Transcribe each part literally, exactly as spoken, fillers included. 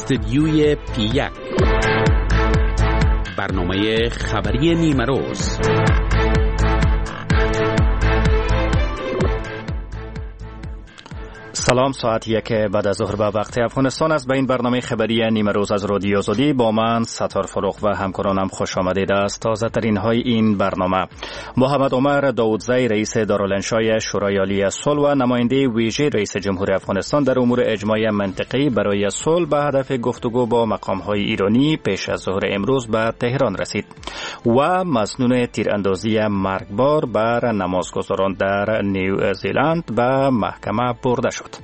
استدیوی پی یک، برنامه خبری نیمه روز. سلام، ساعت یک بعد از ظهر به وقت افغانستان است. به این برنامه خبری نیمه روز از رادیو آزادی با من ستار فروغ و همکارانم خوش آمدید است. تازه ترین های این برنامه: محمد عمر داودزی رئیس دارالانشای شورای عالی صلح و نماینده ویژه رئیس جمهور افغانستان در امور اجماعی منطقه‌ای برای صلح به هدف گفتگو با مقام های ایرانی پیش از ظهر امروز به تهران رسید و مظنون تیراندازی مرگبار بر نمازگزاران در نیوزیلند به محکمه برده شد.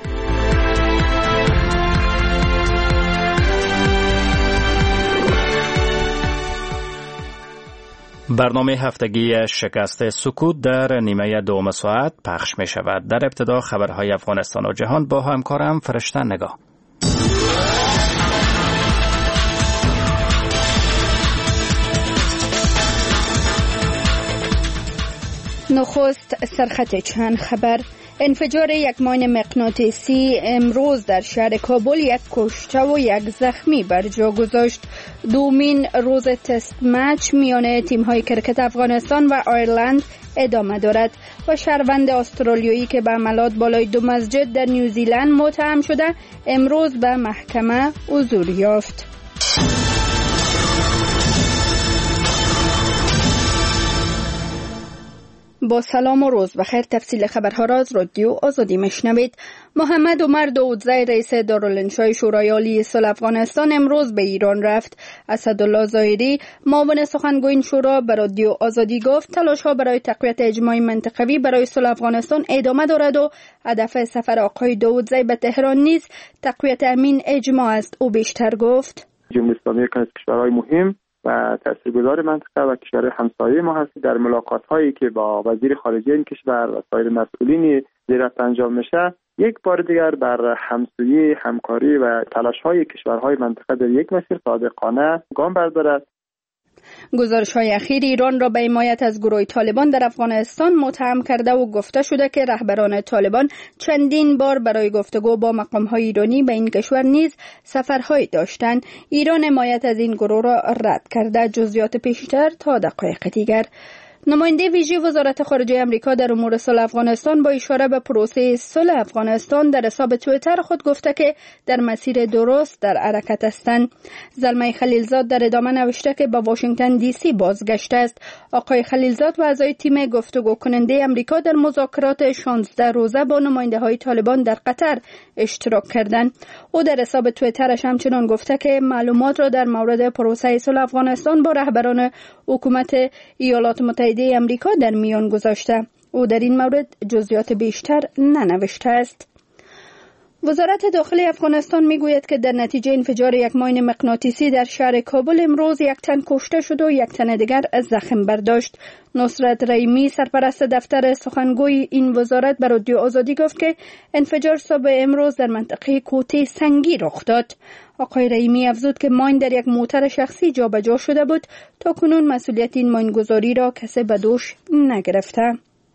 برنامه هفتگی شکست سکوت در نیمه دوم ساعت پخش می شود. در ابتدا خبرهای افغانستان و جهان با همکارم فرشته نگاه. نخست سرخط چند خبر: انفجار یک ماین مغناطیسی امروز در شهر کابل یک کشته و یک زخمی بر جا گذاشت. دومین روز تست مچ میان تیم‌های کرکت افغانستان و آیرلند ادامه دارد و شهروند استرالیایی که به حملات بالای دو مسجد در نیوزیلند متهم شده امروز به محکمه حضور یافت. با سلام و روز بخیر. تفصیل خبرها را از رادیو آزادی میشنوید. محمد عمر داودزی رئیس دارالانشای شورای عالی صلح افغانستان امروز به ایران رفت. اسدالله ظاهری معاون سخنگوی این شورا به رادیو آزادی گفت تلاش‌ها برای تقویت اجماع منطقوی برای صلح افغانستان ادامه دارد و هدف سفر آقای داودزی به تهران نیز تقویت همین اجماع است. او بیشتر گفت جمهوری اسلامی یکی از کشورهای مهم و تاثیرگذار منطقه و کشور همسایه ما هست. در ملاقات‌هایی که با وزیر خارجه این کشور و سایر مسئولین زیرت انجام میشه، یک بار دیگر بر همسویی، همکاری و تلاش‌های کشورهای منطقه در یک مسیر صادقانه گام بردارد. گزارش‌های اخیر ایران را به حمایت از گروه طالبان در افغانستان متهم کرده و گفته شده که رهبران طالبان چندین بار برای گفتگو با مقام‌های ایرانی به این کشور نیز سفرهایی داشتند. ایران حمایت از این گروه را رد کرده. جزئیات پیشتر تا دقایق دیگر. نماینده ویژه وزارت خارجه آمریکا در امور صلح افغانستان با اشاره به پروسه صلح افغانستان در حساب توییتر خود گفته که در مسیر درست در حرکت هستند. زلمه خلیلزاد در ادامه نوشته که به واشنگتن دی سی بازگشته است. آقای خلیلزاد و اعضای تیم گفتگو کننده آمریکا در مذاکرات شانزده روزه با نماینده های طالبان در قطر اشتراک کردند. او در حساب توییترش همچنان گفته که معلومات را در مورد پروسه صلح افغانستان با رهبران حکومت ایالات متحده امریکا در میان گذاشته. او در این مورد جزئیات بیشتر ننوشته است. وزارت داخلی افغانستان میگوید که در نتیجه انفجار یک ماین مغناطیسی در شهر کابل امروز یک تن کشته شد و یک تن دیگر زخم برداشت. نصرت رحیمی سرپرست دفتر سخنگوی این وزارت به رادیو آزادی گفت که انفجار صبح امروز در منطقه کوته سنگی رخ داد. آقای رحیمی افزود که ماین در یک موتر شخصی جابجا شده بود. تا کنون مسئولیت این ماینگذاری را کسی به دوش نگرفته.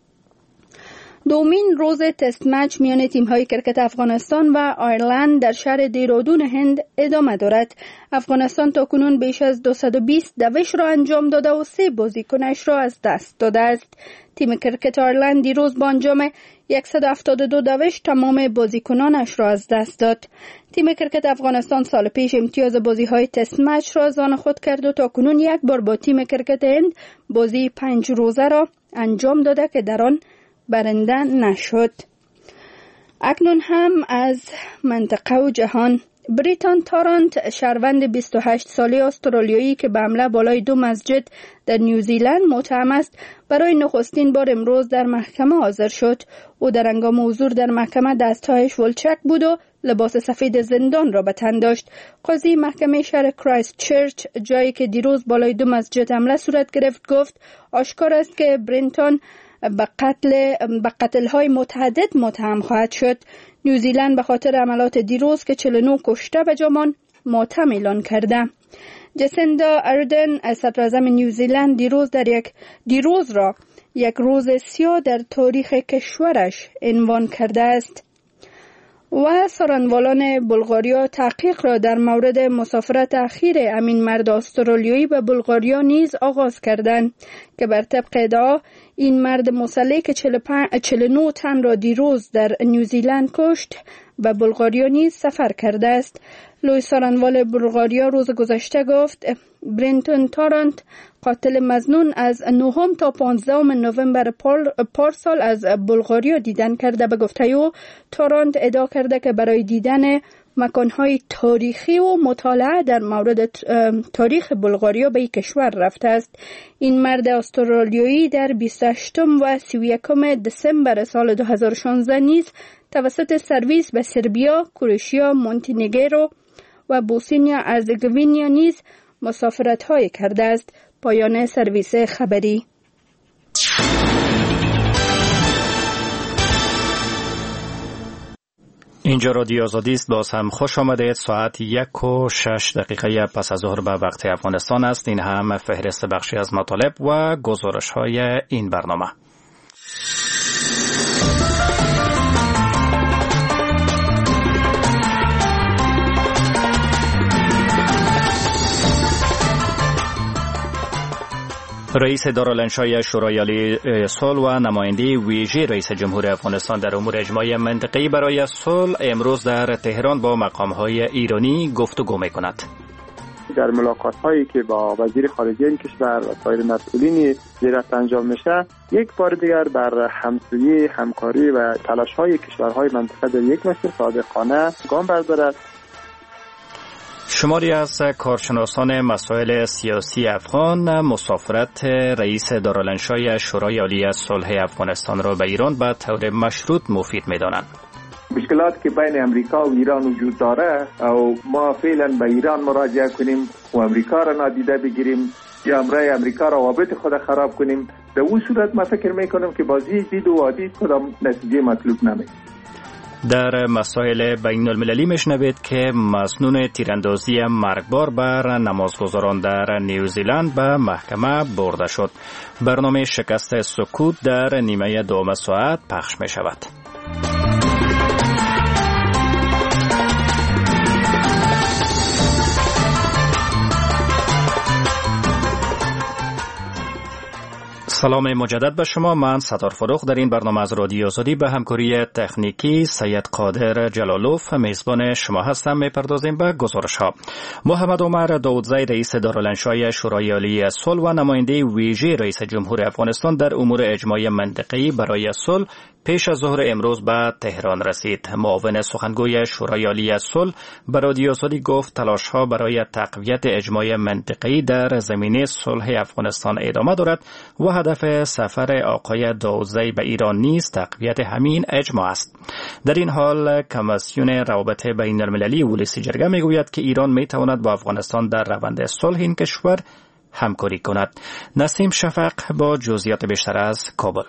دومین روز تست مچ میان تیم‌های کرکت افغانستان و آیرلند در شهر دیرودون هند ادامه دارد. افغانستان تاکنون بیش از دویست و بیست دوش را انجام داده و سه بازیکنش را از دست داده است. تیم کرکت آیرلند دیروز با انجام صد و هفتاد و دو دوش تمام بازیکنانش را از دست داد. تیم کرکت افغانستان سال پیش امتیاز بازی‌های تست مچ را از آن خود کرد و تاکنون یک بار با تیم کرکت هند بازی پنج روزه را انجام داده که در آن برنده نشد. اکنون هم از منطقه و جهان: بریتان تارانت شهروند بیست و هشت ساله استرالیایی که به حمله بالای دو مسجد در نیوزیلند متهم است برای نخستین بار امروز در محکمه حاضر شد. او در هنگام حضور در محکمه دستهایش ولچک بود و لباس سفید زندان را به تن داشت. قاضی محکمه شهر کرایست چرچ، جایی که دیروز بالای دو مسجد حمله صورت گرفت، گفت آشکار است که برینتون به قتل به قتل‌های متعدد متهم خواهد شد. نیوزیلند به خاطر عملات دیروز که چهل و نه کشته به جا ماند ماتم اعلان کرده. جسیندا اردن صدراعظم نیوزیلند دیروز در یک دیروز را یک روز سیاه در تاریخ کشورش عنوان کرده است. و سارنوالان بلغاریا تحقیق را در مورد مسافرت اخیر امین مرد استرالیایی به بلغاریا نیز آغاز کردند که بر طبق ادعا این مرد مسلح که چهل و نه تن را دیروز در نیوزیلند کشت به بلغاریا نیز سفر کرده است. لوی سارنوال بلغاریا روز گذشته گفت برنتون تارانت قاتل مظنون از نهم تا پانزدهم نوامبر پارسال از بلغاریا دیدن کرده. به گفته او تارانت ادعا کرده که برای دیدن مکانهای تاریخی و مطالعه در مورد تاریخ بلغاریا به این کشور رفته است. این مرد استرالیایی در بیست و هشتم و سی و یکم دسامبر سال دو هزار و شانزده نیز توسط سرویس به سربیا، کرواتیا، مونتینگرو و بوسنیا هرزگوینیا نیز مسافرت‌های کرده است. پایان سرویس خبری. اینجا رادیو آزادی است. باز هم خوش آمدید. ساعت یک و شش دقیقه پس از ظهر به وقت افغانستان است. این هم فهرست بخشی از مطالب و گزارش های این برنامه. رئیس دارالانشای شورای عالی صلح و نماینده ویژه رئیس جمهور افغانستان در امور اجماعی منطقه‌ای برای صلح امروز در تهران با مقام‌های ایرانی گفتگو می‌کند. در ملاقات‌هایی که با وزیر خارجه این کشور و سایر مسئولین زیرت انجام میشه، یک بار دیگر بر همسویی، همکاری و تلاش‌های کشورهای منطقه در یک مسیر صادقانه گام بردارد. شماری از کارشناسان مسائل سیاسی افغان مسافرت رئیس دارالانشای شورای عالی صلح افغانستان را به ایران به طور مشروط مفید می‌دانند. مشکلات که بین امریکا و ایران وجود داره و ما فعلا به ایران مراجعه کنیم و امریکا را نادیده بگیریم یا امرای امریکا روابط خود خراب کنیم، در اون صورت ما فکر میکنم که بازی دید و عادی کدام نتیجه مطلوب نمیشه. در مسائل بین المللی میشنوید که مظنون تیراندازی مرگبار بر نمازگزاران در نیوزیلند به محکمه برده شد. برنامه شکست سکوت در نیمه دوم ساعت پخش می شود. سلام مجدد به شما. من ستار فروخ در این برنامه از رادیو آزادی به همکاری تکنیکی سید قادر جلالوف میزبان شما هستم. میپردازیم به گزارش ها. محمد عمر داودزی رئیس دارالانشای شورای عالی صلح و نماینده ویژه رئیس جمهور افغانستان در امور اجماعی منطقه‌ای برای صلح پیش از ظهر امروز به تهران رسید. معاون سخنگوی شورای عالی صلح به رادیو آزادی گفت تلاش‌ها برای تقویت اجماع منطقه‌ای در زمینه صلح افغانستان ادامه دارد و هدف سفر آقای داودزی به ایران نیز تقویت همین اجماع است. در این حال کمیسیون روابط بین المللی ولسی جرگه میگوید که ایران میتواند با افغانستان در روند صلح این کشور همکاری کند. نسیم شفق با جزئیات بیشتر از کابل.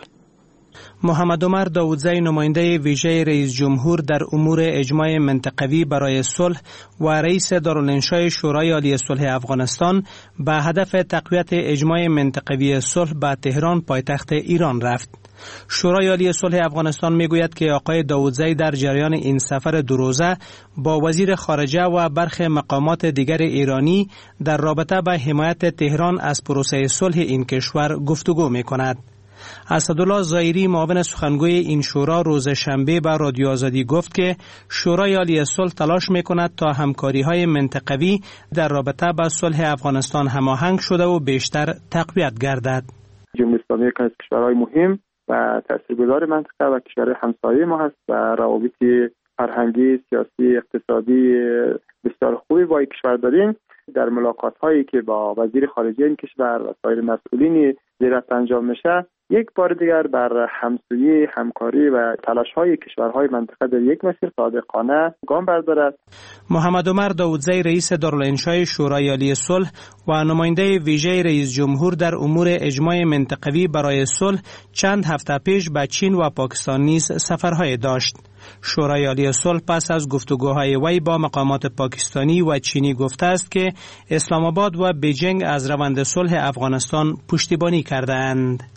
محمد عمر داودزی نماینده ویژه رئیس جمهور در امور اجماع منطقوی برای صلح و رئیس دارالانشای شورای عالی صلح افغانستان به هدف تقویت اجماع منطقوی صلح به تهران پایتخت ایران رفت. شورای عالی صلح افغانستان میگوید که آقای داودزی در جریان این سفر دو روزه با وزیر خارجه و برخی مقامات دیگر ایرانی در رابطه با حمایت تهران از پروسه صلح این کشور گفتگو میکند. اسدالله زایری معاون سخنگوی این شورا روز شنبه به رادیو آزادی گفت که شورای عالی صلح تلاش میکند تا همکاری‌های منطقوی در رابطه با صلح افغانستان هماهنگ شده و بیشتر تقویت گردد. جمهوری اسلامی یکی از کشورهای مهم و تاثیرگذار منطقه و کشور همسایه ما هست و روابط فرهنگی، سیاسی، اقتصادی بسیار خوبی با این کشور داریم. در ملاقات‌هایی که با وزیر خارجه این کشور و سایر مسئولین زیرت انجام میشه، یک بار دیگر بر همسویی، همکاری و تلاش‌های کشورهای منطقه در یک مسیر صادقانه گام بردارد. محمد عمر داودزی رئیس دارالانشای شورای عالی صلح و نماینده ویژه رئیس جمهور در امور اجماع منطقوی برای صلح چند هفته پیش به چین و پاکستان نیز سفرهای داشت. شورای عالی صلح پس از گفتگوهای وی با مقامات پاکستانی و چینی گفته است که اسلام آباد و بیجینگ از روند صلح افغانستان پشتیبانی کرده‌اند.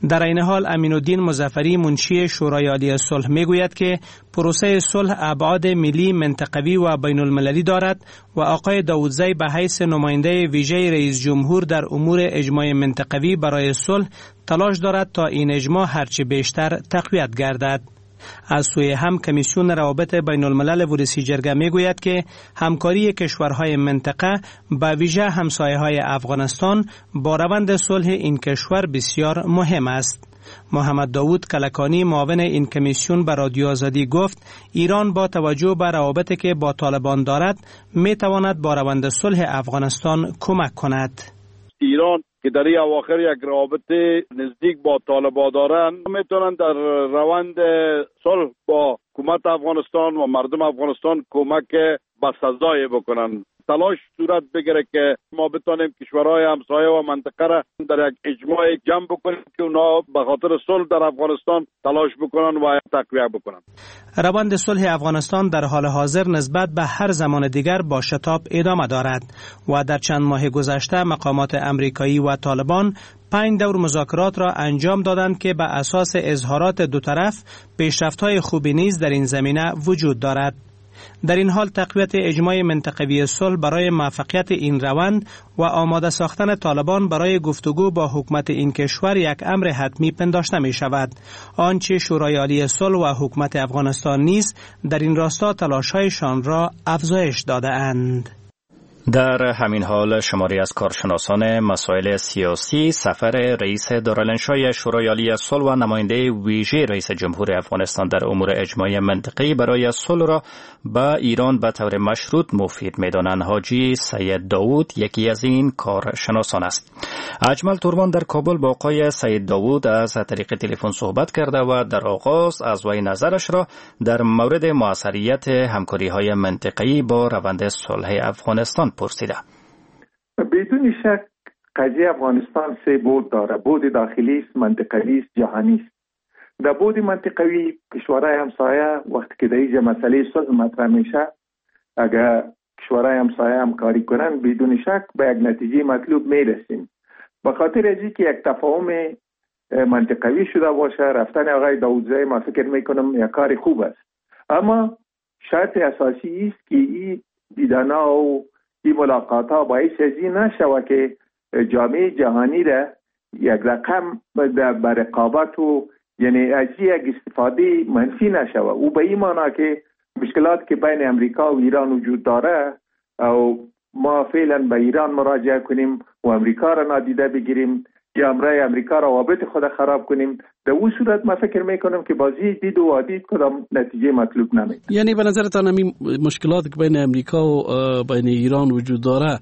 در این حال امین الدین مظفری منشی شورای عالی صلح میگوید که پروسه صلح ابعاد ملی، منطقوی و بین المللی دارد و آقای داودزی به حیث نماینده ویژه رئیس جمهور در امور اجماع منطقوی برای صلح تلاش دارد تا این اجماع هرچه بیشتر تقویت گردد. از سوی هم کمیسیون روابط بین الملل ورسی جرگه می گوید که همکاری کشورهای منطقه به ویژه همسایه‌های افغانستان با روند صلح این کشور بسیار مهم است. محمد داوود کلکانی معاون این کمیسیون به رادیو آزادی گفت ایران با توجه به روابطی که با طالبان دارد می تواند با روند صلح افغانستان کمک کند. ایران که در این اواخر یک روابط نزدیک با طالبان دارند میتونن در روند صلح با حکومت افغانستان و مردم افغانستان کمک بسزایی بکنن. تلاش صورت بگیره که ما بتونیم کشورهای همسایه و منطقه را در یک اجماع جمع بکنیم که اونا به خاطر صلح در افغانستان تلاش بکنن و تقویت بکنن. روند صلح افغانستان در حال حاضر نسبت به هر زمان دیگر با شتاب ادامه دارد و در چند ماه گذشته مقامات امریکایی و طالبان پنج دور مذاکرات را انجام دادند که به اساس اظهارات دو طرف پیشرفت‌های خوبی نیز در این زمینه وجود دارد. در این حال تقویت اجماع منطقوی صلح برای موفقیت این روند و آماده ساختن طالبان برای گفتگو با حکومت این کشور یک امر حتمی پنداشته می شود. آنچه شورای عالی صلح و حکومت افغانستان نیز در این راستا تلاش‌هایشان را افزایش داده اند. در همین حال شماری از کارشناسان مسائل سیاسی سفر رئیس دارالانشای شورای عالی صلح و نماینده ویژه رئیس جمهور افغانستان در امور اجماعی منطقی برای صلح را به ایران به طور مشروط مفید می‌دانند. حاجی سید داوود یکی از این کارشناسان است. اجمل تورمان در کابل با آقای سید داوود از طریق تلفن صحبت کرده و در آغاز از وی نظرش را در مورد موثریت همکاری‌های منطقی با روند صلح افغانستان پرسیده. بدون شک قضیه افغانستان سه بود داره. بود داخلی است، منطقوی است، جهانی است. در بود منطقوی کشورهای همسایه وقتی که در اینجا مسئله صلح مطرح میشه، اگر کشورهای همسایه همکاری کنند بدون شک به یک نتیجه مطلوب میرسیم. به خاطر از اینکه یک تفاهم منطقوی شده باشه، رفتن آقای داودزی ما فکر میکنم یک کار خوب است. اما شرط اساسی است که این دیدنا و این ملاقات ها باعث از این نشوه که جامعه جهانی را یک رقم به رقابت و یعنی از یک استفاده منفی نشوه. او به این معنا که مشکلات که بین امریکا و ایران وجود داره او ما فعلا به ایران مراجعه کنیم و امریکا را نادیده بگیریم یا امرای امریکا روابط خود خراب کنیم، در اون صورت ما فکر میکنم که بازی دید و عادید کدام نتیجه مطلوب نمیده. یعنی به نظرتان همین مشکلات که بین امریکا و بین ایران وجود داره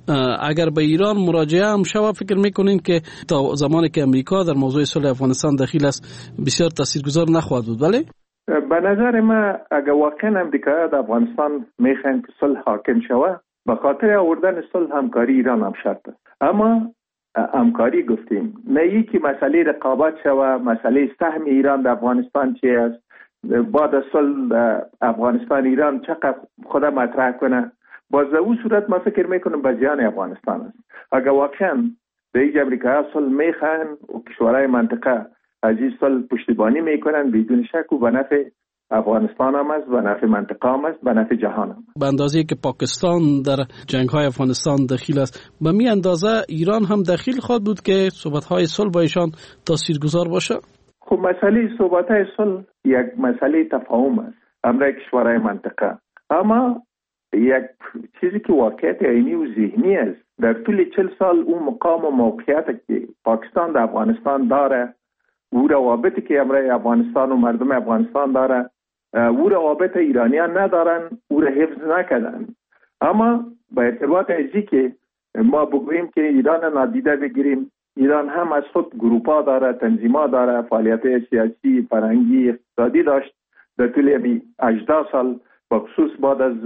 اگر به ایران مراجعه هم شود فکر میکنین که تا زمانی که امریکا در موضوع صلح افغانستان دخیل است بسیار تاثیرگذار نخواهد بود؟ ولی به نظر ما اگر واقعا امریکا در افغانستان میخواین که صلح حاکم شود، به خاطر آوردن صلح همکاری ایران هم شرط است. اما همکاری گفتیم نه ای که مسئله رقابت شوه، مسئله سهم ایران در افغانستان چی است، بعد از صلح افغانستان ایران چقدر خود مطرح کنه. باز در اون صورت ما فکر میکنم به زیان افغانستان است. اگر واقعا به این امریکا صلح میخوان و کشورهای منطقه از این صلح پشتیبانی میکنن بدون شک و به نفع افغانستان هم است، به نفع منطقه هم است، به نفع جهان هم. به اندازه که پاکستان در جنگ های افغانستان دخیل است، به می اندازه ایران هم دخیل خواهد بود که صحبت های صلح با ایشان تاثیرگذار باشه؟ خب مسئله صحبت های صلح یک مسئله تفاهم است امر کشورهای منطقه. اما یک چیزی که واقعیت عینی و ذهنی است، در طول چهل سال اون مقام و موقعیت که پاکستان در افغانستان داره، او روابطی که امرای افغانستان و مردم افغانستان داره، او روابط ایرانیان ندارن، او را حفظ نکردن. اما با اعتبار ازی که ما بگوییم که ایران نادیده بگیریم، ایران هم از خود گروپا داره، تنظیما داره، فعالیت سیاسی، فرهنگی، اقتصادی داشت در طول هجده سال، بخصوص بعد از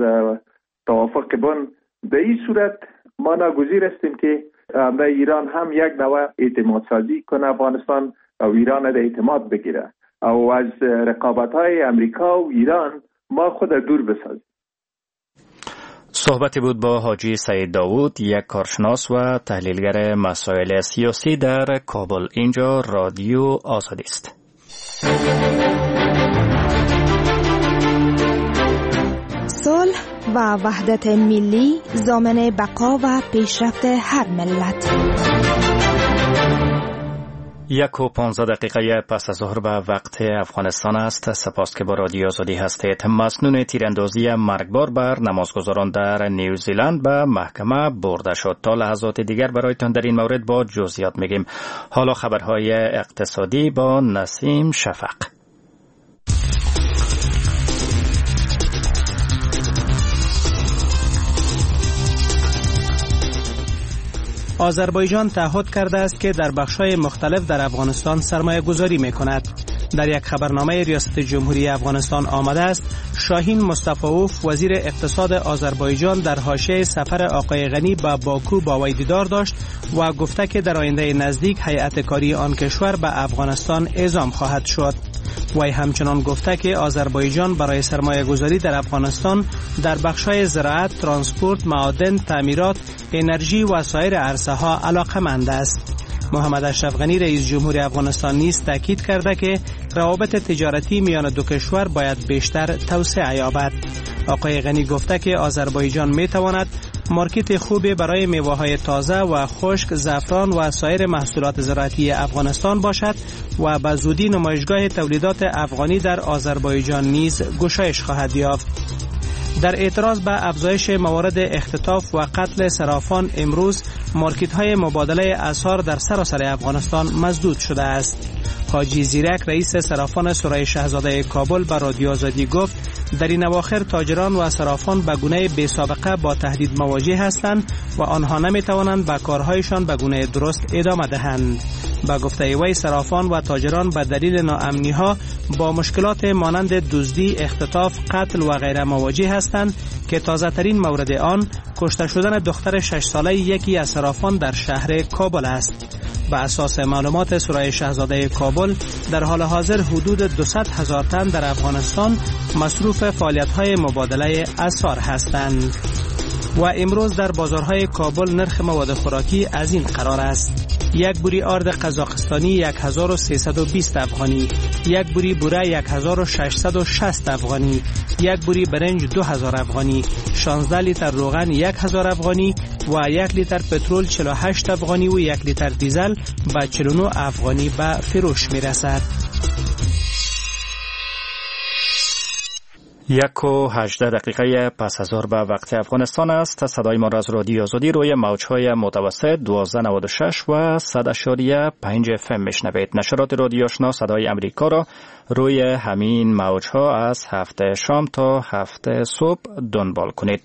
توافق بن. در این صورت ما ناگزیر هستیم که امرای ایران هم یک نوع اعتماد سازی کنه افغانستان او ایران را اعتماد بگیره او از رقابت‌های امریکا و ایران ما خود دور بسازیم. صحبتی بود با حاجی سعید داوود، یک کارشناس و تحلیلگر مسائل سیاسی در کابل. اینجا رادیو آزادی است. صلح و وحدت ملی ضامن بقا و پیشرفت هر ملت. یک و پانزده دقیقه پس از ظهر به وقت افغانستان است. سپاس که با رادیو آزادی هستید. مسنون تیراندازی مرگبار بر نمازگزاران در نیوزیلند به محکمه برده شد. تا لحظات دیگر برایتان در این مورد با جزئیات میگیم. حالا خبرهای اقتصادی با نسیم شفق. آذربایجان تعهد کرده است که در بخش‌های مختلف در افغانستان سرمایه گذاری می کند. در یک خبرنامه ریاست جمهوری افغانستان آمده است شاهین مصطفاوف وزیر اقتصاد آذربایجان در حاشیه سفر آقای غنی به باکو با وی دیدار داشت و گفته که در آینده نزدیک هیئت کاری آن کشور به افغانستان اعزام خواهد شد. وی همچنان گفته که آذربایجان برای سرمایه گذاری در افغانستان در بخش‌های زراعت، ترانسپورت، معادن، تعمیرات، انرژی و سایر عرصه‌ها علاقه‌مند است. محمد اشرف غنی رئیس جمهور افغانستان نیز تاکید کرده که روابط تجارتی میان دو کشور باید بیشتر توسعه یابد. آقای غنی گفته که آذربایجان میتواند مارکت خوبی برای میوه‌های تازه و خشک، زعفران و سایر محصولات زراعتی افغانستان باشد و به زودی نمایشگاه تولیدات افغانی در آذربایجان نیز گشایش خواهد یافت. در اعتراض به افزایش موارد اختطاف و قتل صرافان امروز مارکت‌های مبادله اسعار در سراسر افغانستان مسدود شده است. حاجی زیرک رئیس صرافان سرای شاهزاده کابل به رادیو آزادی گفت در این اواخر تاجران و صرافان به گونه بی سابقه با تهدید مواجه هستند و آنها نمی توانند به کارهایشان به گونه درست ادامه دهند. با گفته وی صرافان و تاجران به دلیل ناامنی‌ها با مشکلات مانند دزدی، اختطاف، قتل و غیره مواجه هستند که تازه ترین مورد آن کشته شدن دختر شش ساله یکی از صرافان در شهر کابل است. به اساس معلومات سرای شاهزاده کابل در حال حاضر حدود دویست هزار تن در افغانستان مصروف فعالیت‌های مبادله اسعار هستند. و امروز در بازارهای کابل نرخ مواد خوراکی از این قرار است: یک بوری آرد قزاقستانی یک هزار و سیصد و بیست افغانی، یک بوری بوره یک هزار و ششصد و شصت افغانی، یک بوری برنج دو هزار افغانی، شانزده لیتر روغن یک هزار افغانی و یک لیتر پترول چهل و هشت افغانی و یک لیتر دیزل به چهل و نه افغانی به فروش می رسد. یک و هجده دقیقه پس از ظهر به وقت افغانستان است. صدای ما را از رادیو آزادی روی موج‌های متوسط دوازده نود و شش و صد اشاریه پنج اف ام میشنوید. نشرات رادیو آشنا صدای امریکا را روی همین موج‌ها از هفته شام تا هفته صبح دنبال کنید.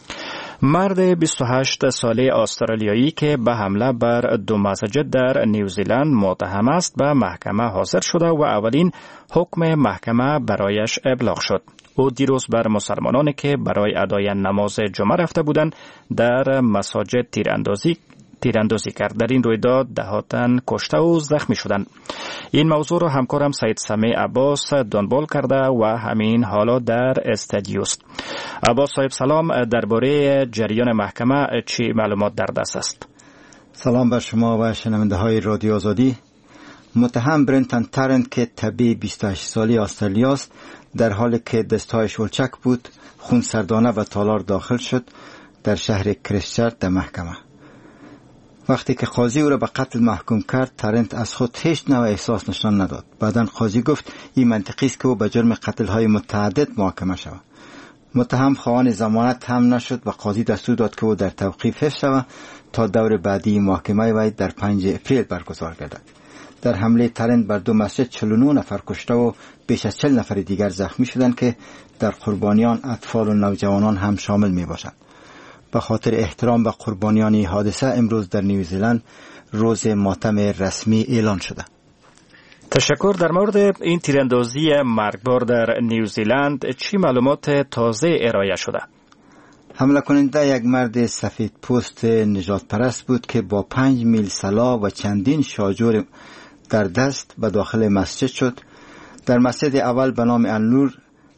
مرد بیست و هشت ساله استرالیایی که به حمله بر دو مسجد در نیوزیلند متهم است به محکمه حاضر شده و اولین حکم محکمه برایش ابلاغ شد. او دیروز بر مسلمانانی که برای ادای نماز جمعه رفته بودند در مساجد تیراندازی تیراندازی کرد. در این رویداد ده ها تن کشته و زخمی شدند. این موضوع را همکارم سید سمیع عباس دنبال کرده و همین حالا در استودیو است. عباس صاحب سلام، درباره جریان محکمه چی معلومات در دست است؟ سلام بر شما و شنونده های رادیو آزادی. متهم برنتن ترنت که طبیب بیست و هشت سالی استرالیا است، در حالی که دستهایش ولچک بود خون سردانه و تالار داخل شد در شهر کریستچرچ در محکمه. وقتی که قاضی او را به قتل محکوم کرد، ترنت از خود هیچ نوع احساس نشان نداد. بعداً قاضی گفت این منطقی است که او به جرم قتل های متعدد محاکمه شود. متهم خواهان ضمانت هم نشد و قاضی دستور داد که او در توقیف حفظ شود تا دور بعدی محاکمه وی در پنج اپریل برگزار گردد. در حمله ترنت بر دو مسجد چهل و نه نفر کشته و بیش از چهل نفر دیگر زخمی شدند که در قربانیان اطفال و نوجوانان هم شامل می باشند. به خاطر احترام به قربانیان این حادثه امروز در نیوزیلند روز ماتم رسمی اعلان شده. تشکر. در مورد این تیراندازی مرگبار در نیوزیلند چی معلومات تازه ارائه شده؟ حمله کننده یک مرد سفید پوست نجات پرست بود که با پنج میل سلاح و چندین شاجور در دست به داخل مسجد شد. در مسجد اول به نام النور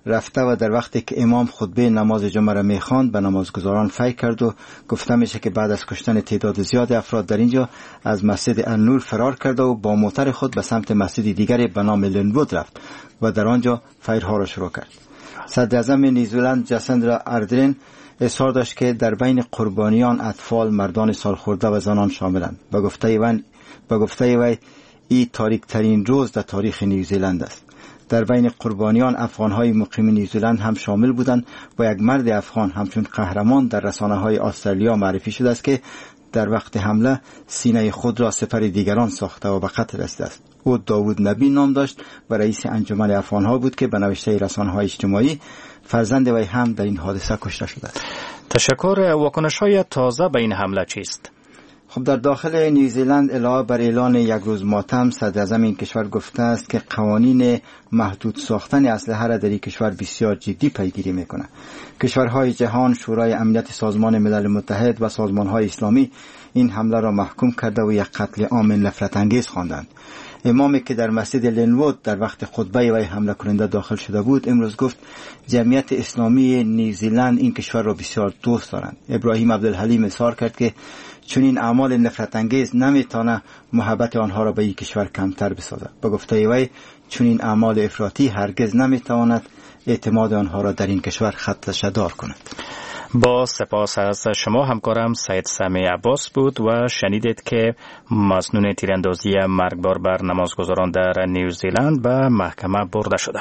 رفته و در وقتی که امام خطبه نماز جمعه را میخواند به نمازگزاران فی کرد و گفته میشه که بعد از کشتن تعداد زیاد افراد در اینجا از مسجد النور فرار کرده و با موتر خود به سمت مسجد دیگری به نام لینوود رفت و در آنجا فیرها را شروع کرد. صدر اعظم نیوزیلند جاسندرا آردرن اصرار داشت که در بین قربانیان اطفال، مردان سالخورده و زنان شاملند. به گفته وی به گفته وی این تاریک ترین روز در تاریخ نیوزیلند است. در بین قربانیان افغان‌های مقیم نیوزیلند هم شامل بودند و یک مرد افغان همچون قهرمان در رسانه‌های استرالیا معرفی شده است که در وقت حمله سینه خود را سپر دیگران ساخته و به قتل رسیده است. او داوود نبی نام داشت و رئیس انجمن افغان‌ها بود که به نوشته رسانه‌های اجتماعی فرزند وی هم در این حادثه کشته شده است. تشکر. واکنش‌های تازه به این حمله چیست؟ خب در داخل نیوزیلند علاوه بر اعلان یک روز ماتم، صدر اعظم این کشور گفته است که قوانین محدود ساختن اسلحه را در این کشور بسیار جدی پیگیری میکنه. کشورهای جهان، شورای امنیت سازمان ملل متحد و سازمانهای اسلامی این حمله را محکوم کرده و یک قتل عام نفرت انگیز خواندند. امامی که در مسجد لینوود در وقت خطبه وی حمله کننده داخل شده بود امروز گفت جمعیت اسلامی نیوزیلند این کشور را بسیار دوست دارند. ابراهیم عبدالحلیم اظهار کرد که چنین اعمال نفرت انگیز نمیتونه محبت آنها را به این کشور کمتر بسازد. به گفته وی چنین اعمال افراطی هرگز نمیتواند اعتماد آنها را در این کشور خدشه‌دار کند. با سپاس از شما همکارم سید سمی عباس بود و شنیدید که مسنون تیراندازی مرگبار بر نمازگزاران در نیوزیلند به محکمه برده شده.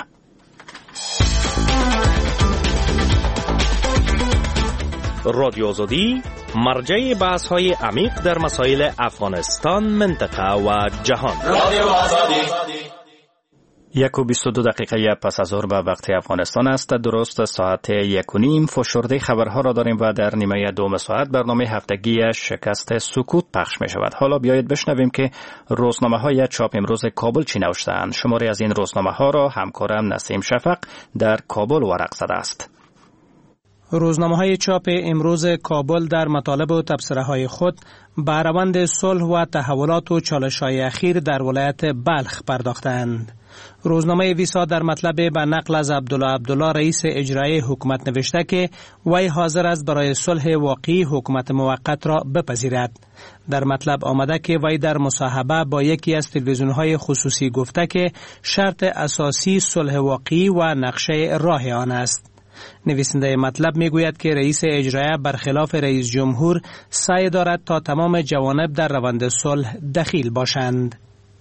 رادیو آزادی مرجع بحث های عمیق در مسائل افغانستان، منطقه و جهان. رادیو آزادی. یک و بیست و دو دقیقه پس از ظهر به وقت افغانستان است. درست ساعت یک و نیم فشرده خبرها را داریم و در نیمه دوم ساعت برنامه هفتگی شکست سکوت پخش می شود. حالا بیایید بشنویم که روزنامه های چاپ امروز کابل چی نوشته‌اند. شماری از این روزنامه ها را همکارم نسیم شفق در کابل ورق زده است. روزنامه های چاپ امروز کابل در مطالب و تبصره های خود به روند صلح و تحولات و چالش های اخیر در ولایت بلخ پرداختند. روزنامه ویسا در مطلب به نقل از عبدالله عبدالله رئیس اجرایی حکومت نوشته که وی حاضر است برای صلح واقعی حکومت موقت را بپذیرد. در مطلب آمده که وی در مصاحبه با یکی از تلویزیون‌های خصوصی گفته که شرط اساسی صلح واقعی و نقشه راه آن است. نویسنده مطلب میگوید که رئیس اجرایی برخلاف رئیس جمهور سعی دارد تا تمام جوانب در روند صلح دخیل باشند.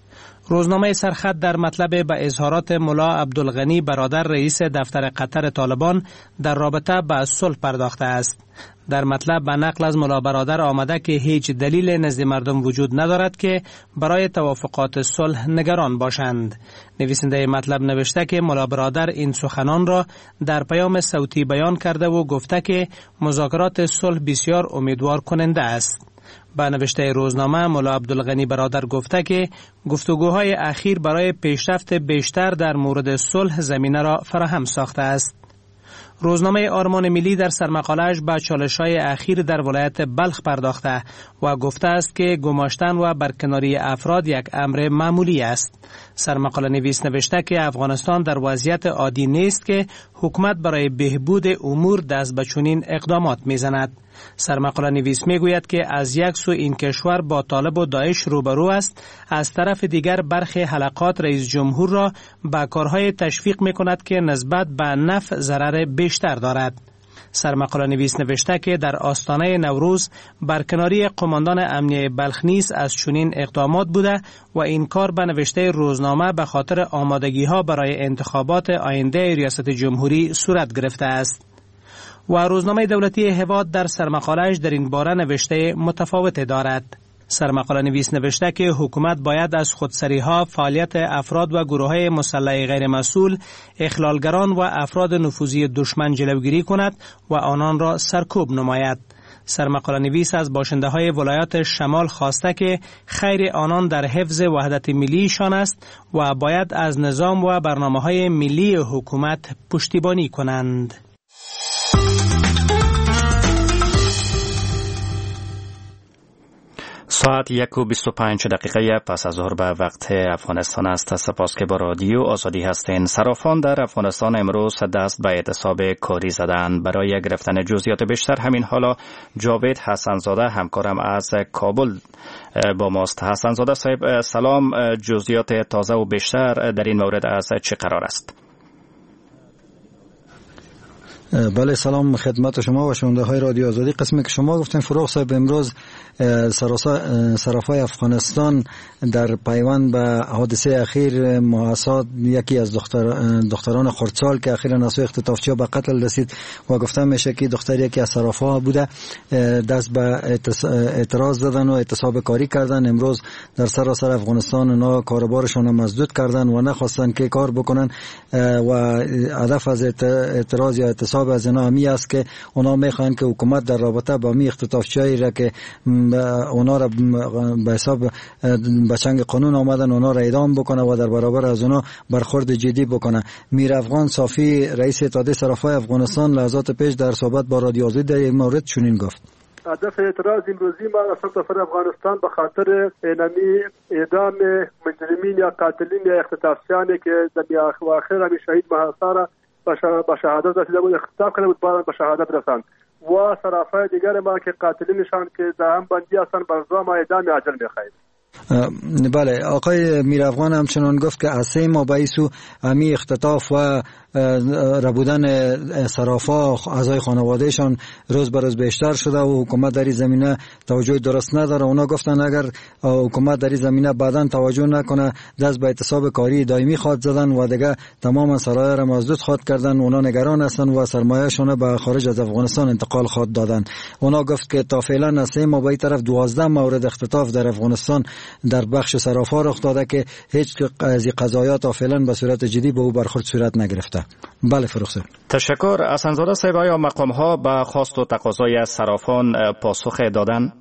روزنامه سرخط در مطلب به اظهارات ملا عبدالغنی برادر رئیس دفتر قطر طالبان در رابطه با صلح پرداخته است. در مطلب به نقل از ملا برادر آمده که هیچ دلیل نزد مردم وجود ندارد که برای توافقات صلح نگران باشند. نویسنده مطلب نوشته که ملا برادر این سخنان را در پیام صوتی بیان کرده و گفته که مذاکرات صلح بسیار امیدوار کننده است. با نوشته روزنامه ملا عبدالغنی برادر گفته که گفتگوهای اخیر برای پیشرفت بیشتر در مورد صلح زمینه را فراهم ساخته است. روزنامه آرمان ملی در سرمقاله‌اش به چالش‌های اخیر در ولایت بلخ پرداخته و گفته است که گماشتن و برکناری افراد یک امر معمولی است. سرمقاله نویس نوشته که افغانستان در وضعیت عادی نیست که حکومت برای بهبود امور دست به چنین اقدامات میزند. سرمقاله نویس میگوید که از یک سو این کشور با طالب و داعش روبرو است، از طرف دیگر برخی حلقات رئیس جمهور را به کارهای تشویق میکند که نسبت به نفع ضرر بیشتر دارد. سرمقاله نویس نوشته که در آستانه نوروز برکناری قماندان امنیه بلخ نیز از چنین اقدامات بوده و این کار به نوشته روزنامه به خاطر آمادگی ها برای انتخابات آینده ریاست جمهوری صورت گرفته است. و روزنامه دولتی هواد در سرمقاله‌اش در این باره نوشته متفاوت دارد. سرمقاله نویس نوشته که حکومت باید از خودسری‌ها، فعالیت افراد و گروه‌های مسلح غیر مسئول، اخلالگران و افراد نفوذی دشمن جلوگیری کند و آنان را سرکوب نماید. سرمقاله نویس از باشنده‌های ولایات شمال خواسته که خیر آنان در حفظ وحدت ملیشان است و باید از نظام و برنامه‌های ملی حکومت پشتیبانی کنند. ساعت یک و بیست و پنج دقیقه پس از ظهر به وقت افغانستان است. سپاس که با رادیو آزادی هستین. صرافان در افغانستان امروز دست به اعتصاب کاری زدند. برای گرفتن جزئیات بیشتر همین حالا جاوید حسنزاده همکارم از کابل با ماست. حسنزاده صاحب سلام، جزئیات تازه و بیشتر در این مورد از چه قرار است؟ بله، سلام خدمت شما و شنونده های رادیو آزادی. قسمی که شما گفتین فروغ صاحب، امروز صرافای افغانستان در پیوند به حادثه اخیر محاسات یکی از دختر دختران خردسال که اخیراً از سوی اختطافچی‌ها به قتل رسید و گفته میشه که دختر یکی از صرافا بوده، دست به اعتراض زدن و اعتصاب کاری کردن. امروز در سراسر افغانستان اونا کاروبارشون رو مسدود کردن و نخواستن که کار بکنن و هدف از اعتراض یا اعتصاب از اینا همی است که اونا میخوان که حکومت در رابطه با می اختطافچی‌هایی را که اونا را به حساب به چنگ قانون آمدن اونا را اعدام بکنه و در برابر از اونا برخورد جدی بکنه. میر افغان صافی رئیس اتحادیه صرافای افغانستان لحظات پیش در صحبت با رادیو آزادی در این مورد چنین گفت: هدف اعتراض امروزی ما از سفر افغانستان به خاطر اینمی اعدام مجرمین یا قاتلین یا اختطافچیانی که در اواخر همی شهید محاصره به شهادت رسیده بود، اختطاف کنه بود، بعد به شهادت رساند و صرافای دیگر ما که قاتلینشان که در هم بندی هستند بر ضرب اعدام عاجل می‌خواهید. بله، آقای میر افغان همچنان گفت که از سه ماه باعث امی اختطاف و ربودن صرافا اعضای خانوادهشان روز به روز بیشتر شده و حکومت در این زمینه توجه درست نداره. اونا گفتن اگر حکومت در این زمینه بعداً توجه نکنه دست به اعتصاب کاری دائمی خواهد زدن و دیگه تماما سرایه را مسدود خواهد کردن. اونا نگران هستن و سرمایه‌شون به خارج از افغانستان انتقال خواهد دادن. اونا گفت که تا فعلا از سه ماه به طرف دوازده مورد اختطاف در افغانستان در بخش صرافا رخ داده که هیچ از این قضایا تا فعلا به صورت جدی به او برخورد صورت نگرفته. بله فروغ صاحب. تشکر. حسنزاده صاحب، آیا مقام ها به خواست و تقاضای از صرافان پاسخ دادن؟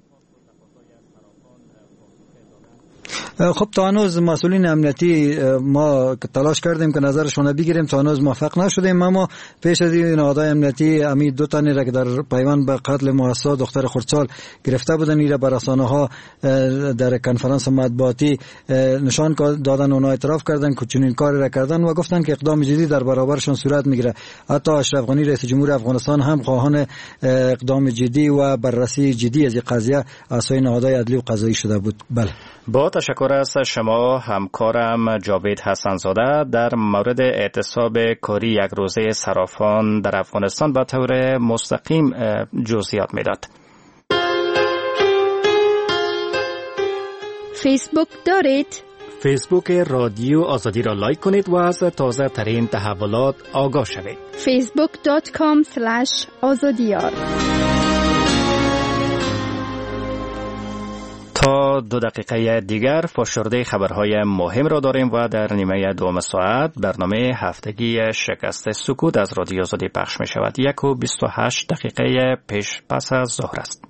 خب تا هنوز مسئولین امنیتی ما تلاش کردیم که نظرشون بگیریم، تا هنوز موفق نشدیم. اما پیش از این نهادهای امنیتی امید دو تنی را که در پیوند به قتل محسا دختر خردسال گرفته بودن ایره بر رسانه‌ها در کنفرانس مطبوعاتی نشان دادن، اونا اعتراف کردن که چنین کاری را کردن و گفتن که اقدام جدی در برابرشون صورت میگیره. حتی اشرف غنی رئیس جمهور افغانستان هم خواهان اقدام جدی و بررسی جدی از این قضیه از سوی نهادهای عدلی و قضایی شده بود. بله، با تشکر از شما همکارم جاوید حسنزاده در مورد اعتصاب کاری یک روزه صرافان در افغانستان به طور مستقیم جزئیات میداد. فیسبوک دارید؟ فیسبوک رادیو آزادی را لایک کنید و از تازه ترین تحولات آگاه شوید. فیسبوک دات کام اسلش آزادیار. تا دو دقیقه دیگر فشرده خبرهای مهم را داریم و در نیمه دوم ساعت برنامه هفتگی شکست سکوت از رادیو آزادی پخش می شود. یک و بیست و هشت دقیقه پیش پس از ظهر است.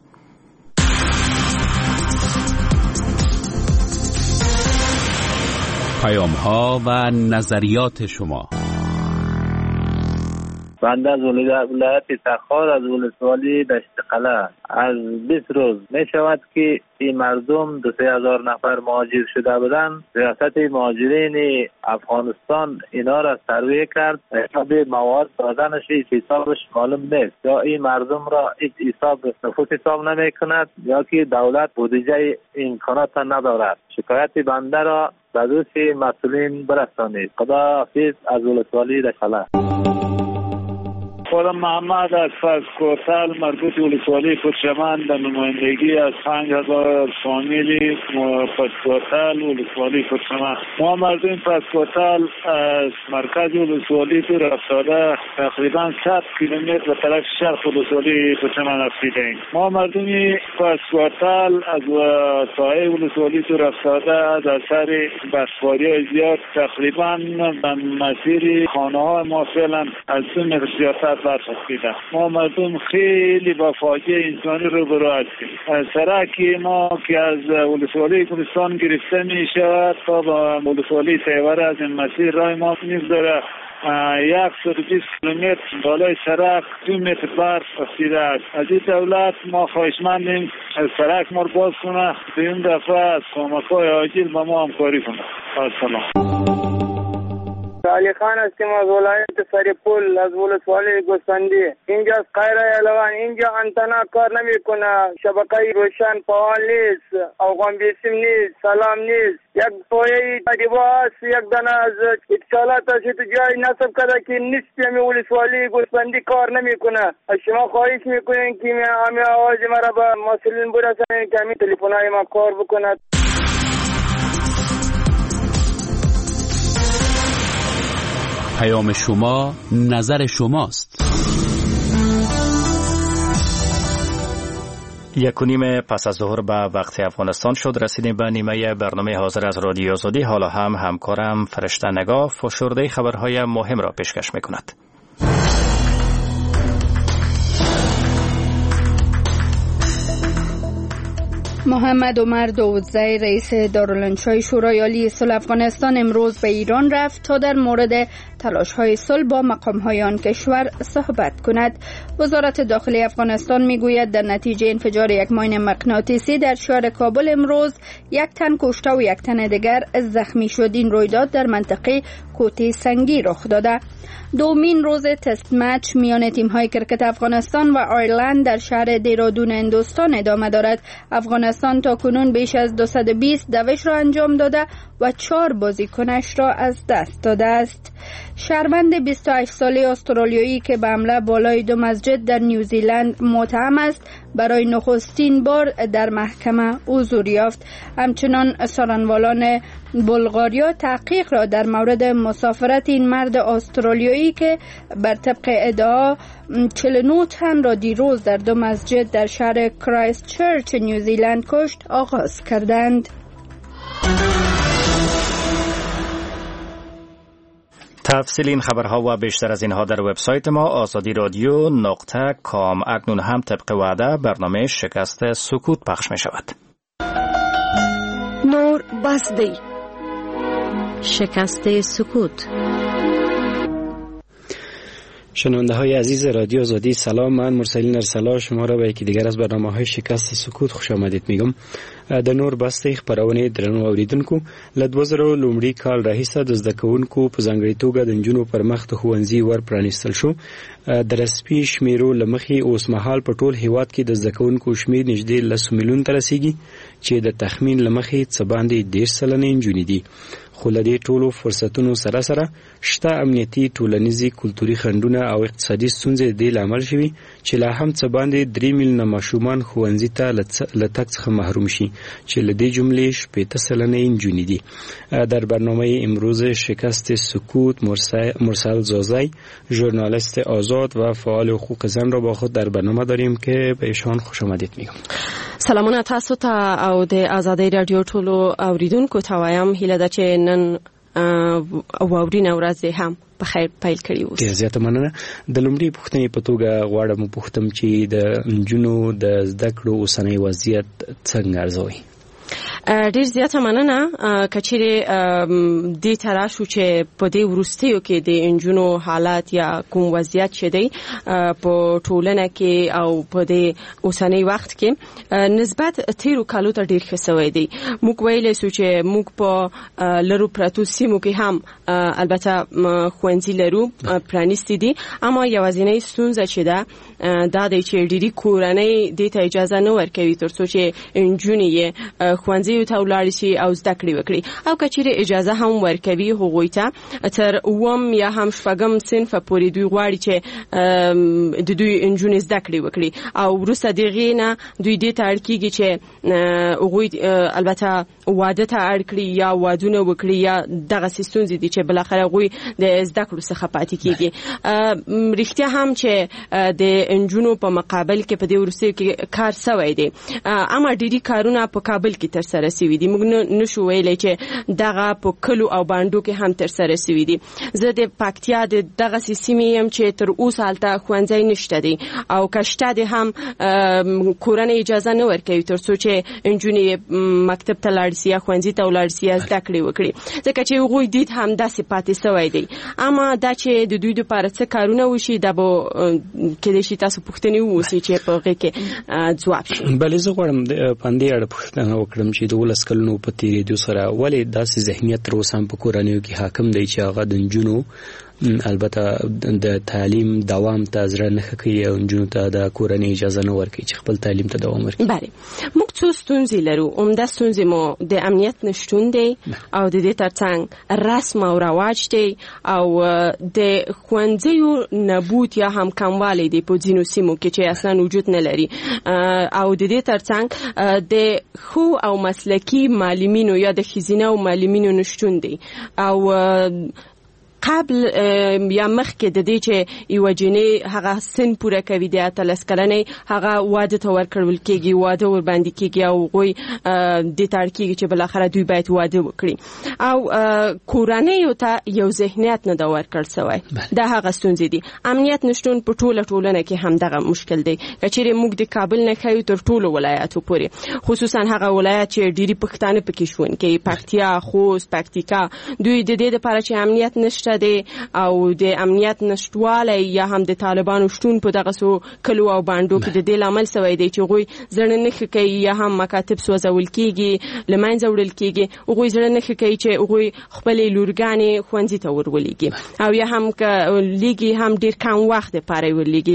پیام ها و نظریات شما. بنده از ولایت تخار از ولسوالی دشت قلعه از بیست روز می شود که این مردم دو سه هزار نفر مهاجر شده بودن. ریاست مهاجرین افغانستان اینا را سروی کرد، حساب مواد دادنش حسابش معلوم نیست، یا این مردم را هیچ حساب نفوس حساب نمی کند یا که دولت بودجه امکانات ندارد. شکایت بنده را به دوست مسئولین برسانید. خدا حافظ از ولسوالی دشت قلعه. خودم محمد از فسکوتل مربوط ولسوالی پرچمن در نمایندگی از پنج هزار فامیلی فسکوتل ولسوالی پرچمن. ما مردم فسکوتل از مرکز ولسوالی دور افتاده تقریبا صد کیلومتر به طرف شرق ولسوالی پرچمن رفتیم. ما مردم فسکوتل از ساحل ولسوالی دور افتاده از اثر برفباری زیاد تقریبا به مسیر خانه های ما فعلا از دو متر زیادتر برفیده. ما مردم خیلی با فاجعه انسانی روبرو هستیم. سرکی ما که از ولسوالی کردستان گرفته می شود تا با ولسوالی تیوره از این مسیر راه ما میگذره صد و بیست کیلومتر بالای سرک دو متر برف افتیده است. از این دولت ما خواهشمندیم سرک ما رو باز کنه، به این دفعه از کمک‌های عاجل با ما همکاری کنه. السلام. علی خان هستیم از ولایت سریپول از ولسوالی گوسفندی. اینجا از قاهره یلوان. اینجا انتنا کار نمیکنه، شبکه روشن فعال نیست، افغان بیسیم نیست، سلام نیست. یک پایه دیبا هست، یک دانه از اتصالات هست تو جای نصب کرده که نیست. همی ولسوالی گوسفندی کار نمیکنه. از شما خواهش میکنین که همی آواز مرا به مسئولین برسانید که همی تلفن های ما کار بکنه. پیام شما نظر شماست. یک و نیم پس از ظهر به وقت افغانستان شد. رسیدیم به نیمه برنامه حاضر از رادیو آزادی. حالا هم همکارم فرشته نگاه فشرده خبرهای مهم را پیشکش میکند. محمد عمر داودزی رئیس دارالانشای شورای عالی صلح افغانستان امروز به ایران رفت تا در مورد تلاش‌های صلح با مقام‌های آن کشور صحبت کند. وزارت داخلی افغانستان میگوید در نتیجه انفجار یک ماین مغناطیسی در شهر کابل امروز یک تن کشته و یک تن دیگر زخمی شد. این رویداد در منطقه کوته سنگی رخ داده. دومین روز تست مچ میان تیم‌های کرکت افغانستان و آیرلند در شهر دیرادون هندوستان ادامه دارد. افغانستان تا کنون بیش از دویست و بیست دوش را انجام داده و چهار بازیکنش را از دست داده است. شهروند بیست و هشت ساله استرالیایی که به حمله بالای دو مسجد در نیوزیلند متهم است برای نخستین بار در محکمه حضور یافت. همچنان سارنوالان بلغاریا تحقیق را در مورد مسافرت این مرد استرالیایی که بر طبق ادعا چهل و نه تن را دیروز در دو مسجد در شهر کرایست چرچ نیوزیلند کشت آغاز کردند. تفصیل این خبرها و بیشتر از اینها در وبسایت ما آزادی رادیو نقطه کام. اکنون هم طبق وعده برنامه شکست سکوت پخش می شود. نور بسدی شکست سکوت. شنونده های عزیز رادیو آزادی سلام. من مرسلین ارسلا شما را به یکی دیگر از برنامه های شکست سکوت خوش آمدید میگم. د نور بسته خبرونه درنو اوریدونکو له دوه زره لومړي کال راهیسه د زده کوونکو په ځانګړي توګه د نجونو پر مخ د ښوونځي ور پرانیستل شو. د رسمي شمیرو له مخې اوس مهال په ټول هیواد کې د زده کوونکو شمیر نږدې لس میلیون ته رسیږي چې د تخمین له مخې څه باندې دېرش سلنې نجونې دي. خو له دې ټولو فرصتونو سره سره شته امنیتي ټولنیزي کلتوري خنډونه او اقتصادي ستونزې د دې لامل شوي چې لا هم څه باندې درې میلیونه ماشومان ښوونځي ته له تګ څخه محروم شي چې له دې جملې شپېته سلنې نجونې دي. در برنامه امروز شکست سکوت مرسل زازی ژورنالیست آزاد و فعال حقوق زن را با خود در برنامه داریم که به ایشان خوش آمدید میگم. سلامونه تاسو ته او د آزادۍ رادیو ټولو اوریدونکو ته وایم هیله ده چې نن واورینه ورځ هم په خیر پیل کړی اوس. ډېر زیاته مننه. د لومړي پوښتنې په توګه غواړم پوښتم چې د نجونو د زده کړو اوسنی وضعیت څنګه ارزوي؟ ډیر زیاته مننه. کچېرې دې تر شو چې په دې وروستیو کې د انجونو حالات یا کوم وضعیت چې دی په ټولنه کې او په دې اوسنی وخت کې نسبت تیرو کالو ته ډیر ښه شوی دی. موږ ویلی سو چې موږ په لرو پرتو سیمو کې هم البته ښوونځي لرو پرانیستي دي، اما یوازینۍ ستونزه چې ده دا دی چې ډیری کورنۍ دې ته اجازه نه ورکوي تر څو چې انجونې یې ښوونځي ته ولاړې شي او زده کړې وکړي، او کچېرې اجازه هم ورکوي هغوی ته تر اووم یا هم شپږم صنفه پورې دوی غواړي چې د دوی انجونې زده کړې وکړي، او وروسته د هغې نه دوی دې ته اړ کېږي چې هغوی البته واده ته اړ کړي یا وادونه وکړي یا دغسې ستونزې دي چې بالاخره هغوی د زده کړو څخه پاتې کېږي. رښتیا هم چې د انجونو په مقابل کې په دې وروستیو کې کار سوی دی، اما ډېری کارونه په کابل کې ترسره سره سوي دي. موږ نشو ویلی چې دغه په کلو او باندو کې هم تر سره سوي دي. زه د پکتیا د دغه سیمې يم چې تر اوسه هلته ښوونځی نشته دی او که شته دی هم کورنۍ اجازه نه ورکوي تر څو چې نجونې مکتب ته لاړ سي یا ښوونځي ته ولاړ سي یا زده کړې وکړي، ځکه چې هغوی دید هم داسې پاتې سوی دی. اما دا چې د دوی دپاره څه کارونه وشي دا به کېدای شي تاسو پوښتنې ووسي چې په هغې کې ځواب شي. بلې زه غواړم په همدې اړه پوښتنه وکړم چې د ولس کلونو په تېرېدو سره ولې داسې ذهنیت تر اوسه هم په کورنیو کې حاکم دی چې هغه د نجونو البته د تعلیم دوام ته زړه نه ښه کوي او نجونو ته د کورنۍ اجازه نه ورکوي چې خپل تعلیم ته دوام ورکړي؟ بله، موږ څو ستونزې لرو. عمده ستونزې مو د امنیت نشتون دی او د دې ترڅنګ رسم او رواج دی او د ښوونځیو نبود یا هم کموالی دی په ځینو سیمو کې چې اصلا وجود نه لري او د دې ترڅنګ د ښو او مسلکي معلمینو یا د ښځینه او معلمینو نشتون دی او قبل یا مخکې د دې چې یوه جنۍ هغه سن پوره کوي د اتلس کلنۍ هغه واده ته ورکړل کېږي، واده ورباندې کېږي او هغوی دې ته اړ کېږي چې بالاخره دوی باید واده وکړي او کورنیو ته یو ذهنیت نه ده ورکړل سوی. دا هغه ستونزې دي. امنیت نشتون په ټوله ټولنه کې هم دغه مشکل دی. که چیرې موږ د کابل نه ښیو تر ټولو ولایاتو پورې، خصوصا هغه ولایت چې ډېرې پښتانه پکې ژوند کوي، پکتیا، خوست، پکتیکا، دوی د دې دپاره چې امنیت نشته دی او د امنیت نشټوالی یا هم د طالبانو شتون په دغه سو کلو او باندو کې د دې لامل سوی دی چې هغوی زړه نه ښه کوي یا هم مکاتب سوځول کېږي، له منځه وړل کېږي. هغوی زړه نه ښه کوي چې هغوی خپلې لورګانې ښوونځي ته ورولېږي او یا هم که لیږي هم ډېر کم وخت دپاره یې ورلیږي،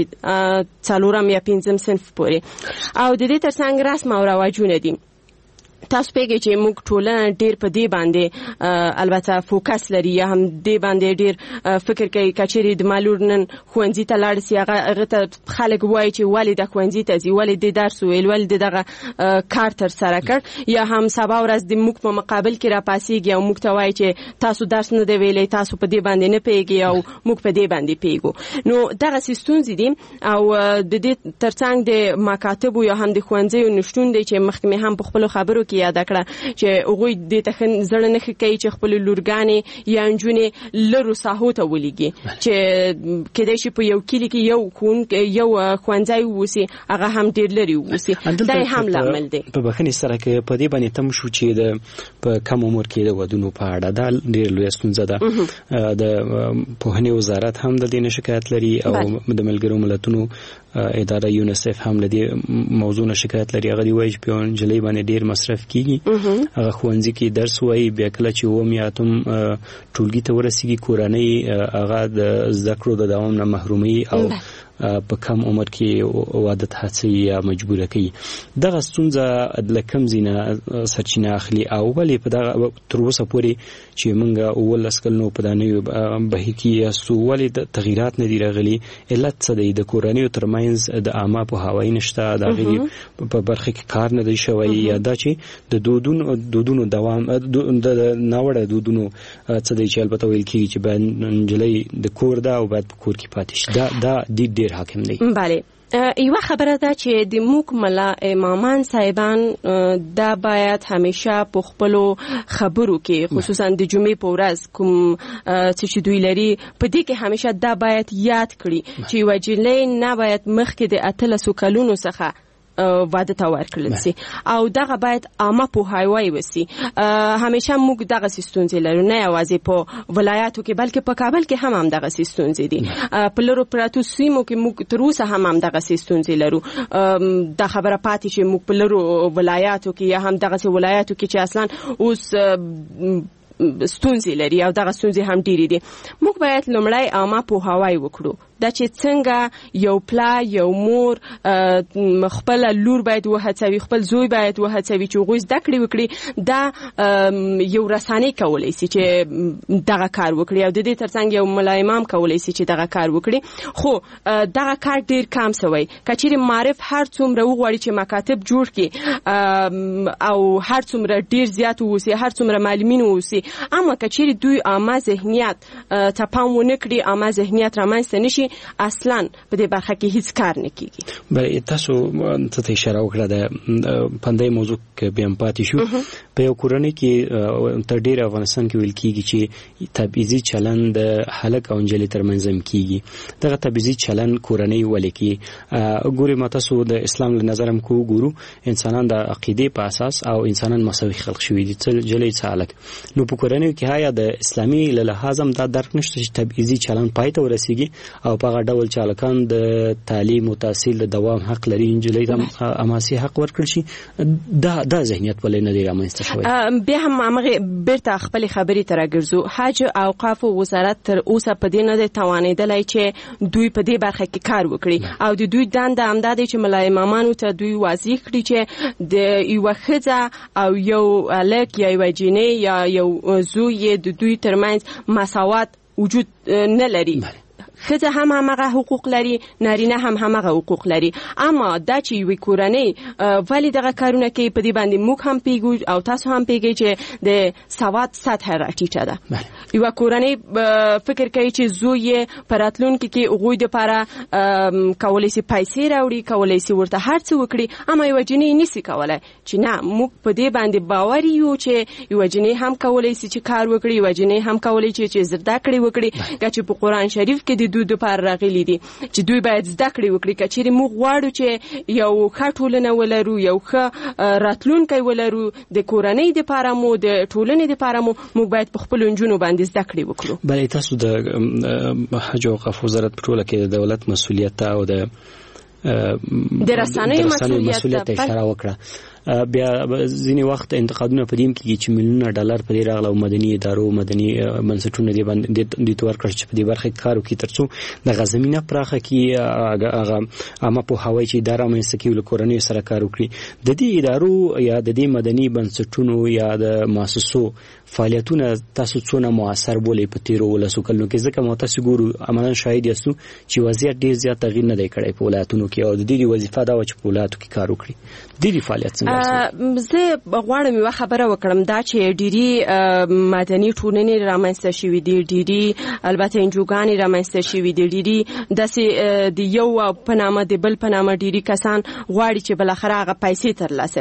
څلورم یا پنځم صنف پورې. او د دې ترڅنګ رسم او رواجونه دي. تاسو پیږئ چې موږ ټولنه ډېر په دې باندې البته فوکس لري یا هم دې باندې ډېر فکر کوي که چیرې د مالور نن ښوونځي ته لاړ سي هغه ته خلک وایي چې ولې د ښوونځي ته ځي، ولې دې درس وویل، ولې دې دغه کار ترسره کړ. یا هم سبا ورځ د موږ په مقابل کې راپاڅېږي او موږ ته وایي چې تاسو درس نه دی ویلی، تاسو په دې باندې نه پوهېږئ او موږ په دې باندې پوهېږو. نو دغسې ستونزې دي او د دې ترڅنګ د مکاتبو یا هم د ښوونځیو نشتون دی چې مخکې مې هم په خپلو خبرو کې یاده کړه چې هغوی دې ته زړه نه ښه کوي چې خپلې لورګانې یا نجونې لرو ساحو ته ولیږي چې کېدای شي په یو کلي کې یو یو ښوونځی واوسي، هغه هم ډېر لرې واوسي. دا یې هم لامل دی. په بښنې سره که په دې باندې تم شو چې د په کم عمر کې د ودونو په اړه دا ډېره لویه ستونزه ده. د پوهنې وزارت هم د دې نه شکایت لري او د ملګرو ملتونو اداره یونیسف هم له دې موضوع نه شکایت لري. هغه دی وایي چې په یوه نجلۍ باندې ډېر مصرف کېږي، هغه ښوونځي کې درس وایي، بیا کله چې اووم یا اتم ټولګي ته ورسېږي کورنۍ هغه د زده کړو د دوام نه محروموي او په کم عمر کې واده ته هڅوي یا مجبوره کوي. دغه ستونزه له کوم ځای نه سرچینه اخلي او ولې په دغه تر اوسه پورې چې موږ اوولس کلونو په دا نوي بهیر کې یاستو ولې تغییرات نه دي راغلي؟ علت څه دی؟ د کورنیو ترمنځ د عامه پوهاوی نشته، د هغې په برخه کې کار نه دی شوی، یا دا چې د دودونو دودونو دوام د ناوړه دودونو څه دی چې البته ویل کېږي چې باید نجلۍ د کور ده او باید په کور کې پاتې شي. دا دا ډېر حاکم دی. بله، یوه خبره ده چې د موږ ملا امامان صاحبان دا باید همیشه په خپلو خبرو کې خصوصا د جمعې په ورځ کوم څه چې دوی لري په دې کې همیشه دا باید یاد کړي چې یوه جلۍ نه باید مخکې د اتلسو کلونو څخه واده ته ورکړل سي او دغه باید عامه پوهاوی وسي. همیشه موږ دغه ستونزې لرو، نه یوازې په ولایاتو کې بلکې په کابل کې هم هم دغه ستونزې دي. په لرو پراتو سیمو کې موږ تر اوسه هم هم دغه ستونزې لرو. دا خبره پاتې چې موږ په لرو ولایاتو کې یا هم دغه ولایاتو کې چې اصلا اوس ستونزې لري او دغه ستونزې هم ډېرې دي. موږ باید لومړی عامه پوهاوی وکړو دا چې څنګه یو پلا یو مور خپل لور باید وهڅوي، خپل زوی باید وهڅوي چې هغوی زده کړې وکړي. دا یو رسانۍ کولی سي چې دغه کار وکړي او د دې ترڅنګ یو ملا امام کولی سي چې دغه کار وکړي. خو دغه کار ډېر کم سوی. که چیرې معرف هر څومره وغواړي چې مکاتب جوړ کړي او هر څومره ډېر زیات واوسي، هر څومره معلمین واوسي، اما که چیرې دوی عامه ذهنیت ته پام ونه کړي، عامه ذهنیت رامنځته نشي، چې اصلا په دې برخه کې هیڅ کار نه کیږي. بله تاسو ته اشاره وکړه د پندای موضوع کې بیا پاتې شو. په یو کورنۍ کې تر ډیره افغانستان کې ویل کیږي چې تبعیضي چلند د هلک او نجلۍ ترمنځ هم کیږي. دغه تبعیضي چلند کورنۍ ولې کې ګوري متاسو د اسلام له نظر هم کو ګورو انسانان د عقیده په اساس او انسانان مساوي خلق شوي دي څل جلې څالک. نو په کورنۍ کې هيا د اسلامي له لحاظ هم دا درک نشته چې تبعیضي چلند پای ته ورسیږي او په هغه ډول چالکان د تعلیم او تحصیل د دوام حق لري، نجلۍ هم اماسي حق ورکړي شي. دا دا ذهنیت ولې نه دی رامنځته شوی؟ بیا هم هغه بیرته خپل خبرې تر راګرځو. حج او اوقاف وزارت تر اوسه په دې نه دی توانیدلی چې دوی په دې برخه کې کار وکړي او د دوی دنده همدا دی چې ملا امامانو ته دوی واضح کړي چې د یو ښځه او یو هلک یا یو جنۍ یا یو زوی د دوی ترمنځ مساوات وجود نه لري. ښځه هم همغه حقوق لري، نارینه هم همغه حقوق لري. اما دا چې یوې کورنۍ ولې دغه کارونه کوي په دې باندې موږ هم پیږو او تاسو هم پیږئ چې د سواد سطح راټیټه ده. یوه کورنۍ فکر کوي چې زوی یې په راتلونکي کې هغوی دپاره کولی سي پیسې راوړي، کولی سي ورته هر څه وکړي، اما یوه جنۍ نسي کولی چې نه موږ په دې باندې باور یو چې یوه جنۍ هم کولی سي چې کار وکړي، یوه جنۍ هم کولی شي چې زده کړې وکړي. که چې په قرآن شریف کې د دوی دپاره راغلي دي چې دوی باید زده کړې وکړي. که چیرې موږ غواړو چې یو ښه ټولنه ولرو، یو ښه راتلونکی ولرو د کورنۍ دپاره مو د ټولنې دپاره مو، موږ باید په خپلو نجونو باندې زده کړې وکړو. بله تاسو د حج او اوقاف وزارت په ټوله کې د دولت مسؤلیت او د د رسنیو مسؤلیت ته اشاره وکړه. بیا ځینې وخت انتقادونه په دې کې چې میلیونونه ډالر په دې راغله او مدني ادارو مدني بنسټونه دې باندې د تور کړ چې په دې برخه کې کار وکړي ترڅو د غزمینه پراخه کې هغه عامه په هوای چې اداره مې سکیول کورنۍ سره کار وکړي. د دې ادارو یا د دې مدني بنسټونو یا د مؤسسو فعالیتونه تاسو څونه موثر بولې په تیرو ولسو کلونو کې؟ ځکه مو تاسو ګورو عملاً شاهد یاستو چې وضعیت ډیر زیات تغییر نه دی کړی په ولایتونو کې او د دې وظیفه دا و چې په ولایتو کې کار وکړي. د دې فعالیت څنګه؟ زه غواړم یو خبره وکړم دا چې ډيري مدني ټولنې رامنځته شوې دي، ډيري البته انجوګانې رامنځته شوې دي، ډيري داسې د یو په نامه د بل په نامه ډيري کسان غواړي چې بل اخر هغه پیسې ترلاسه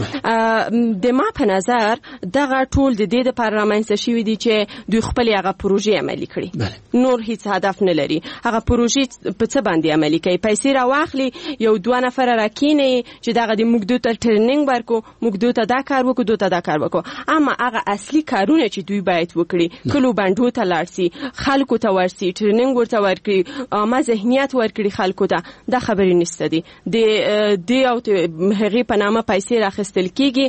کړي. د ما په نظر دغه ټول د دې لپاره رامنځته شوې دي چې دوی خپل هغه پروژې عملي کړي، نور هیڅ هدف نه لري. هغه پروژې په څه باندې عملي کوي؟ پیسې راواخلي، یو دوه نفر راکیني چې دغه د موږ دوی ته ټریننګ ورکو، موږ دوی ته دا کار وکړو، دوی ته دا کار وکړو. اما هغه اصلي کارونه چې دوی باید وکړي، کلو بندو ته لاړ سي، خلکو ته ورسي، ټریننګ ورته ورکړي، عامه ذهنیت ورکړي خلکو ته، دا خبرې نشته دي. د دې او هغې په نامه پیسې راخیستل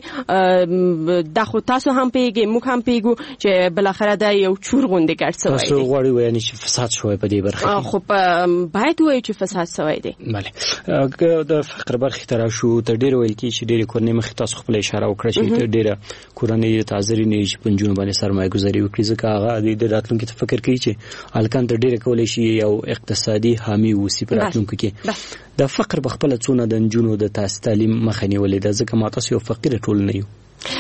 کېږي. دا خو تاسو هم پیږئ، موږ هم پیږو چې بالاخره دا یو چور غوندې ګډ سوی دی. تاسو غواړئ ویانې چې فساد شوی په دې برخه کې؟ خو باید ووایو چې فساد سوی دی. بله د فقر برخې ته راشو، تر ډېره ویل کېږي چې ډېرې کورنۍ مخکې تاسو خپله اشاره وکړه چې تر ډېره کورنۍ ته حاضرې نه وي چې په نجونو باندې سرمایه ګذاري وکړي، ځکه هغه د راتلونکي ته فکر کوي چې هلکان تر ډېره کولی شي یو اقتصادي حامي واوسي په راتلونکي کې. د فقر په خپله څونه د نجونو د تاسو تعلیم مخه نیولې ده؟ ځکه ما تاسو یو فقیره ټولنه یو.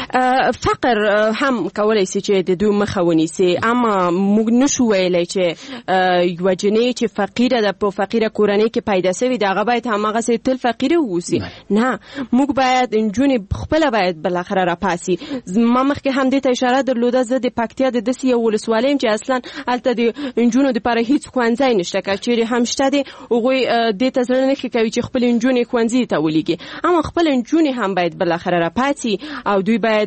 فقر هم کولای شي چې د دوی مخه ونیسي، اما موږ نشو ویلی چې یوه جنۍ چې فقیره ده په فقیره کورنۍ کې پیدا شوې ده هغه باید هماغسې تل فقیره واوسي. نه، موږ باید نجونې خپله باید بالاخره راپاسي. ما مخکې هم دې ته اشاره درلوده، زه د پکتیا د داسې یو ولسوالۍ یم چې اصلا هلته د نجونو دپاره هېڅ ښوونځی نشته، که چیرې هم شته دی هغوی دې ته زړه نه ښه کوي چې خپلې نجونې ښوونځي ته ولیږي. اما خپله نجونې هم باید بالاخره راپاسي او دوی باید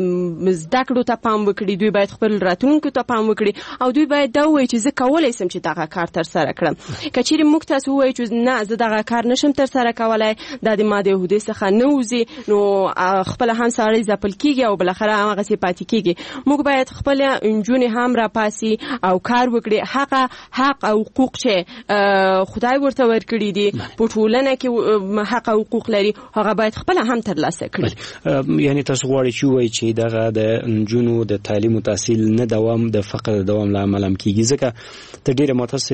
زده کړو ته پام وکړي، دوی باید خپل راتلونکو ته پام وکړي او دوی باید دا ووایي چې زه کولی شم چې دغه کار ترسره کړم. که چیرې موږ تاسو ووایو چې نه زه دغه کار نشم ترسره کولی، دا د ما د عهدې څخه نه وځي، نو خپله هم سړی ځپل کېږي او بالاخره هماغسې پاتې کېږي. موږ باید خپله نجونې هم راپاسي او کار وکړي. هغه حق او حقوق چې خدای ورته ورکړي دي په ټولنه کې حق او حقوق لري، هغه باید خپله هم ترلاسه کړي. یعنې تاسو غواړي چې وایي چې دغه د جنونو د تعلیم او تحصیل نه دوام د فقر دوام لامل هم کیږي. ځکه ته ډیره متاسف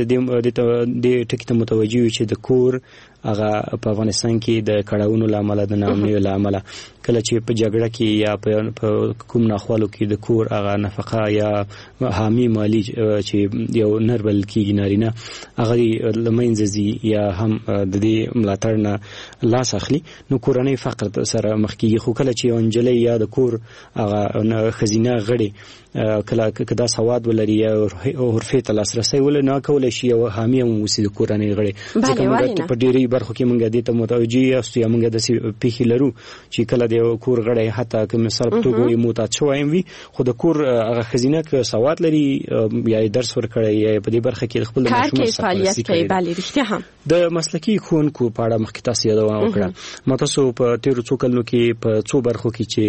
د ټکی ته متوجي یو چې د کور هغه په افغانستان کې د کړهونو لامل د نامنیو لامل کله چې په جګړه کې یا په کوم ناخوالو کې د کور هغه نفقه یا حامی مالی چې یو نربل کېږي نارینه هغه لمنځي یا هم د دې ملاتړ نه لاس اخلي نو کورنۍ فقر سره مخ کېږي. خو کله چې انجلۍ یا د کور هغه خزینه غړي کله کدا سواد ولري یا حرفه ته لاسرسي ول نه کولای شي او حامی هم وسی د کورنۍ غړي. ځکه موږ په ډېری برخو کې موږ د ته متوجي یاست یا موږ د پیخي لرو چې کله د کور غړي حتی که مثال په توګه یو موتا شوایم وي خو د کور هغه خزینه که سواد لري یا درس ورکړي یا په دې برخه کې خپل ماشومان فعالیت کوي. بله رښتیا هم د مسلکي ښوونکو په اړه مخکې تاسو یادونه وکړه. ما تاسو په تیرو څو کلونو کې په څو برخو کې چې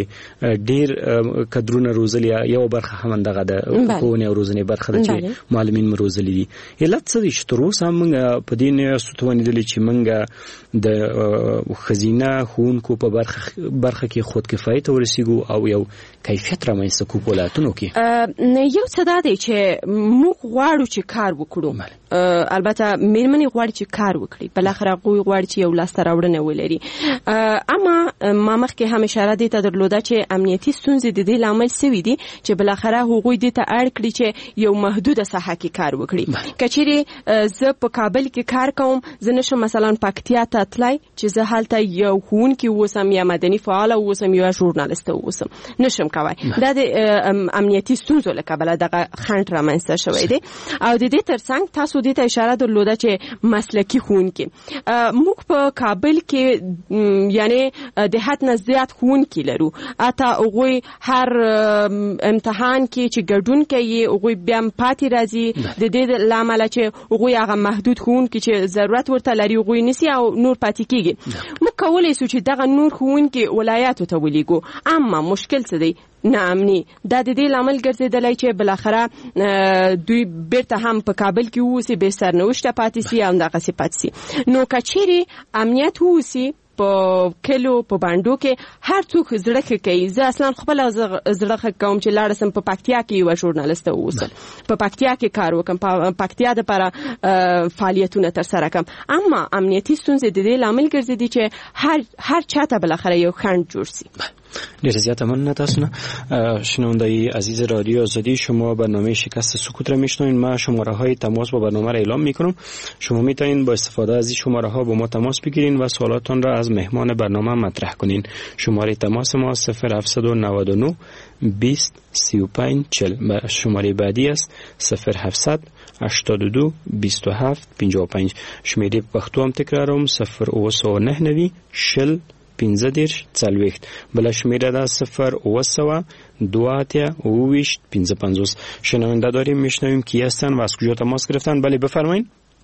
ډېر کدرونه روزلي یو برخه هم دغه د ښوونې او روزنې برخه ده چې معلمین روزلي دي. علت څه دي چې تر اوسه موږ په دې نه ستوانېدلې چې موږ د خزینه ښوونکو په برخه برخه کې خود کفایت ورسیږو او یو کیفیت رامنځته کوو په ولایتونو کې؟ یو څه دا دی چې موږ غواړو چې کار وکړو. البته میرمنې غواړي چې کار وکړي، بلاخره هغوی غواړي چې یو لاسته راوړنه ولري. اما ما مخکې هم اشاره دې ته درلوده چې امنیتي ستونزې د دې لامل سوي دي چې بلاخره هغوی دې ته اړ کړي چې یو محدوده ساحه کې کار وکړي. کچېرې زه په کابل کې کار کوم، زه نشم مثلا پکتیا ته تلای چې زه هلته یو ښوونکی اوسم یا مدني فعال اوسم یا ژورنالیست اوسم، نشم کوای. دا د امنیتي ستونزو له کبله دغه خنډ رامنځته شوی دی. او د دې ترڅنګ تاسو دې ته اشاره درلوده چې مسلکي ښوونکي، موږ په کابل کې یعنی د حد نه زیات ښوونکي لرو. اته هغوی هر امتحان کې چې ګډون کوي هغوی بیا پاتې راځي د دې له امله چې هغوی هغه محدود ښوونکي چې ضرورت ورته لري هغوی نیسي او نور پاتې کېږي. موږ کولی شو چې دغه نور ښوونکي ولایاتو ته ولیږو، اما مشکل څه دی؟ ناامني. دا د دې لامل ګرځېدلی چې بلاخره دوی بیرته هم په کابل کې اوسي، بې سرنوشته پاتې سي او همدغسې پاتې سي. نو که چیرې امنیت اوسي په کلو په باندو کې هر څوک زړه ښه کوي. زه اصلا خپله زړه ښه کوم چې لاړه سم په پکتیا کې یوه ژورنالسته واوسم، په پکتیا کې کار وکړم، په پکتیا دپاره فعالیتونه ترسره کړم. اما امنیتي ستونزې د دې لامل ګرځېدي چې هر هر چاته بالاخره یو خنډ جوړ سي. ډیره زیاته مننه تاسو نه. شنوندگی عزیز رادیو آزادی، شما برنامه شکست سکوت را میشنوین. من شماره های تماس با برنامه را اعلام میکنم. شما میتونین با استفاده از این شماره ها با ما تماس بگیرین و سوالاتون را از مهمان برنامه مطرح کنین. شماره تماس ما صفر هفت نه نه بیست سی و پنج چهل و شماره بعدی است صفر هفت هشتاد و دو بیست و هفت پنجاه و پنج. شماره پښتو هم تکرارم صفر اوه نه نوي شل پنځه دېرش څلوېښت. بله شمېره ده صفر اوه سوه دو اتیا اوویشت پنځه پنځوس. شنونده داریم، میشنویم کی هستن و از کجا تماس گرفتن؟ بله بفرمایید.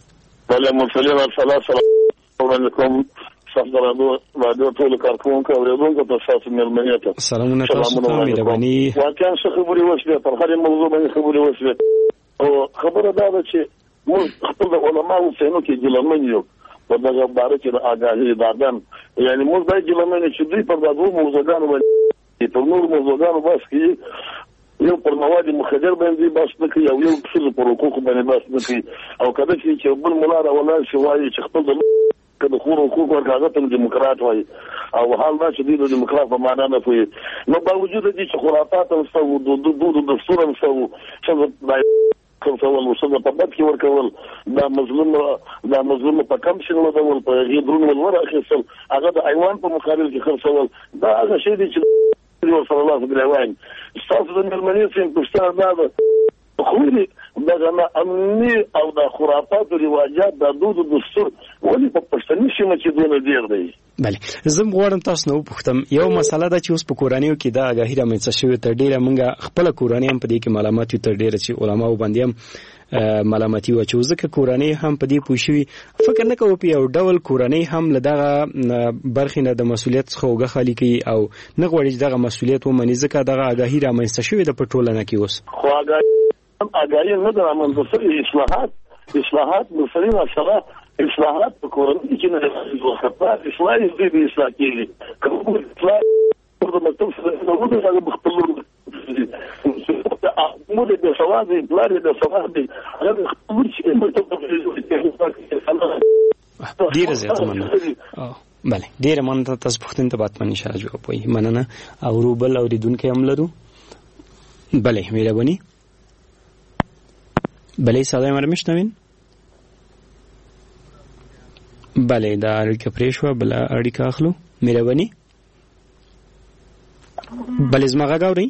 بله مرسلی مرسلا سلام علیکم. صدرانو رادیو ټول کارکونکو اوریدونکو ته تاسو مېلمنه ته سلامونه تاسو ته مهرباني. واقعا څه خبرې وشوې پر هرې موضوع باندې خبرې وشوې او خبره دا ده چې موږ خپل د علماو څخه کې ګلمن یو په دغه باره کې د آګاهي دادن، یعنی موږ باید ګلمن چې دوی پر دغه موضوعګانو باندې په نور موضوعګانو بس کې یو پر مواد مخدر باندې بس نه کوي او یو څه پر حقوق باندې بس نه کوي. او کله چې بل مولا راولای شي وایي چې خپل د خور حقوق ورکاغه ته دیموکرات وایي او حال دا چې دوی د دیموکرات په معنا نه پوهي. نو باوجود دې چې خرافات او ستو د دودو دستور هم ستو چې کنټرول وسنه په بد کې ورکول، دا مظلوم دا مظلوم په کم شنو ډول په غیبرون ولور اخیستل، هغه د ایوان په مقابل کې خرڅول، دا هغه شی دی چې صلی الله علیه و سلم تاسو د ملمنې سیم پښتنه دا خو دې دا امني او د خرافات او رواجات د دودو دستور ولې په پښتني سیمه کې دونه ډیر دی. بله، زه غواړم تاسو نو پوښتم، یو مسله ده چې اوس په کورنیو کې دا آګاهي رامنځته شوې تر ډیره موږ خپله کورنۍ هم په دې کې معلومات یو تر ډیره چې علماو باندې هم ملامتي و چې ځکه کورنۍ هم په دې پوه شوي، فکر نه کوو په یو ډول کورنۍ هم له دغه برخې نه د مسؤلیت څخه اوږه خالي کوي او نه غواړي چې دغه مسؤلیت ومني، ځکه دغه آګاهي رامنځته شوې ده په ټولنه کې اوس. خو آګاهي نه ده رامنځته شوې، اصلاحات اصلاحات مسلې مسله اصلاحات په کورنۍ کې نه راځي، وخت اصلاح دې اصلاح کېږي. کوم اصلاح د مکتب سره نو هغه خپل مو د سواد بلار د سواد هغه خپل شي مکتب ډیر زیات مننه. بله ډیر مننه تاسو پوښتنه ته بات منی شاه جواب وي مننه او روبل اوریدونکو هم لرو. بله مهرباني. بله صدای ما رو میشنوین؟ بله دا اړیکه پرې شوه بله اړیکه اخلو. مهرباني. بله زما غږ اورئ؟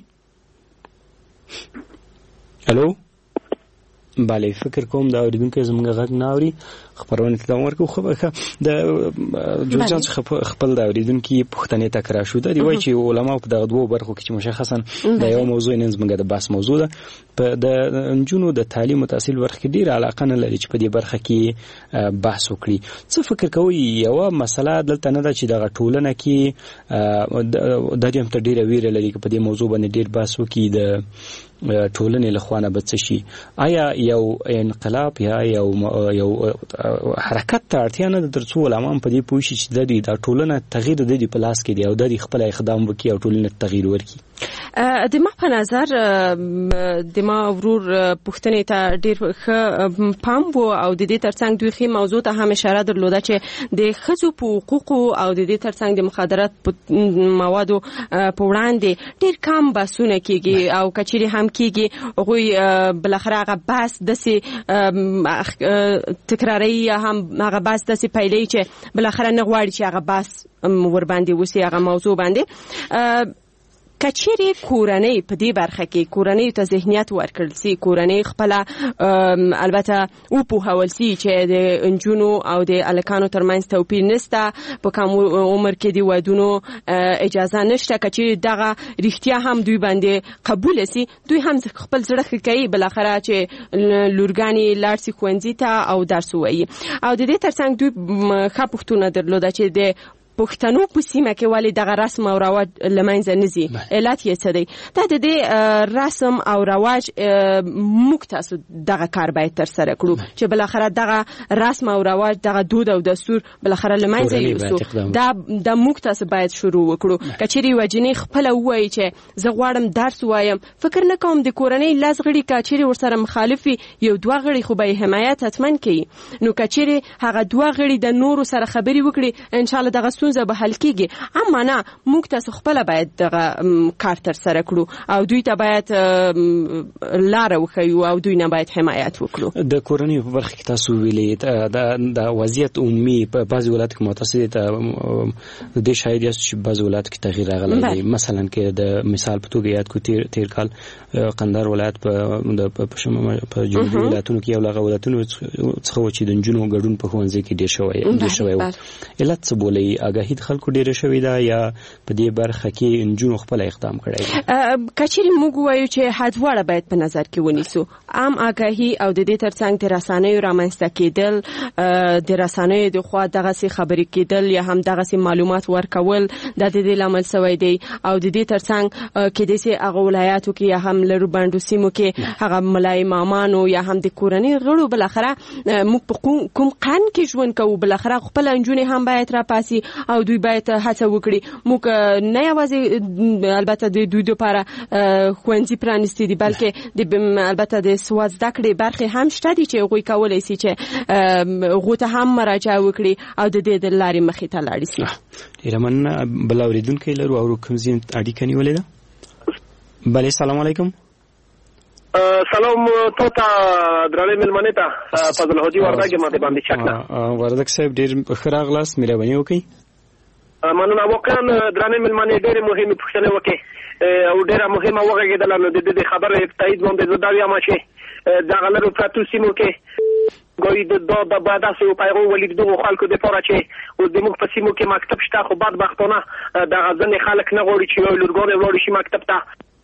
الو. بله فکر کوم دا اوریدونکی زموږ غږ نه اوري. خبرونه ته دوام ورکړو. خو د جوړجان څخه خپل د اوریدونکي پوښتنې تکرار شو. د دې وایي چې علما په دغه دوو برخو کې چې مشخصا د یو موضوع نن زموږ د بحث موضوع ده په د نجونو د تعلیم او تحصیل برخه کې ډېره علاقه نه لري چې په دې برخه کې بحث وکړي. څه فکر کوئ یوه مسله دلته نه ده چې دغه ټولنه کې د دې هم ته ډېره ویره لري که په دې موضوع باندې ډېر بحث وکړي د ټولنې له خوا نه به څه شي؟ آیا یو انقلاب یا یو یو حرکت ته اړتیا نه ده تر څو علما په دې پوه شي چې د دې دا ټولنه تغییر د دې په لاس کې دی او د دې خپل اقدام وکړي او ټولنه تغییر ورکړي؟ د ما په نظر د ما ورور پوښتنې ته ډېر ښه پام و او د دې ترڅنګ دوی ښې موضوع ته هم اشاره درلوده چې د ښځو په حقوقو او د دې ترڅنګ د مخدرات موادو په وړاندې ډېر کم بحثونه کېږي او که چیرې هم کېږي هغوی بالاخره هغه بحث داسې تکراروي یا هم هغه بحث داسې پیلوي چې بالاخره نه غواړي چې هغه بحث ورباندې وسي هغه موضوع باندې. کچېرې کورنۍ په دې برخه کې کورنۍ ته ذهنیت ورکړل سي کورنۍ خپل البته او په حواله سي چې د انجونو او د الکانو ترمنځ توپیر نشته په کوم عمر کې دی ودونو اجازه نشته کچېرې دغه رښتیا هم دوی باندې قبول سي دوی هم خپل زړه کوي بالاخره چې لورګانی لارسي خوندې ته او درس وایي او د دې ترڅنګ دوی ښه پوښتنه درلوده چې د پښتنو په سیمه کې ولې دغه رسم او رواج لمنځه نه ځي علت یې څه دی؟ دا د دې رسم او رواج موږ تاسو دغه کار باید ترسره کړو چې بالاخره دغه رسم او رواج دغه دود او دستور بالاخره لمنځه یوسو. دا د موږ تاسو باید شروع وکړو. کچېرې وجنې خپل وایي چې زه غواړم درس وایم فکر نه کوم د کورنۍ لاس غړي کچېرې ورسره مخالفي یو دوه غړي خو به حمایت حتمن کوي نو کچېرې هغه دوه غړي د نورو سره خبرې وکړي ان شاء الله دغه ستونزه به حل کیږي. اما نه موږ تاسو خپل باید دغه کار تر سره کړو او دوی ته باید لار وښیو او دوی نه باید حمایت وکړو. د کورنۍ په برخه کې تاسو ویلې د وضعیت عمومي په بعض ولایتو کې متأثر ته د شاید یاست چې بعض ولایتو کې تغییر راغلی دی. مثلا کې د مثال په توګه یاد کو تیر تیر کال قندهار ولایت په په شمال په جنوبي ولایتونو کې یو لغه ولایتونو څخه و چې د نجونو ګډون په ښوونځي کې ډېر شوی ډېر شوی و. علت څه بولي؟ آگاهی د خلکو ډیره شوې ده یا په دې برخه کې انجونو خپل اقدام کړی دی؟ کچېرې موږ وایو چې هدواړه باید په نظر کې ونیسو عام آگاهي او د دې ترڅنګ د رسنیو رامنځته کېدل د رسنیو د خوا دغسې خبرې کېدل یا هم دغسې معلومات ورکول دا د دې لامل سوی دی او د دې ترڅنګ کېدای سي هغه ولایاتو کې یا هم لرو بندو سیمو کې هغه ملای امامانو یا هم د کورنۍ غړو بالاخره موږ په کوم قان کې ژوند کوو بالاخره خپل انجونې هم باید راپاسي او دوی باید هڅه وکړي. موږ نه یوازې البته د دوی لپاره ښوونځي پرانیستي دي بلکې د البته د سواد زده کړې برخې هم شته دي چې هغوی کولی سي چې هغو ته هم مراجعه وکړي او د دې د لارې مخې ته لاړې سي. ډېره مننه. بل اورېدونکی لرو او کوم ځای اړیکه نیولې ده؟ بله سلام علیکم. سلام تو ته درنې مېلمنې ته فضل حاجي وردګ ما ته باندې چکنا وردګ صاحب ډېر ښه راغلاست مهرباني وکړئ. مننه. واقعا درنې مېلمنې ډېرې مهمې پوښتنې وکړې او ډېره مهمه وغږېدله نو د دې خبرې تایید باندې زه دا وایم چې دغه لرو پرتو سیمو کې ګوي د دا د داسې پیغام ولید دغه خلکو دپاره چې اوس زموږ په سیمو کې مکتب شته خو بدبختانه دغه ځینې خلک نه غواړي چې یو لورګانې ولاړې شي مکتب ته.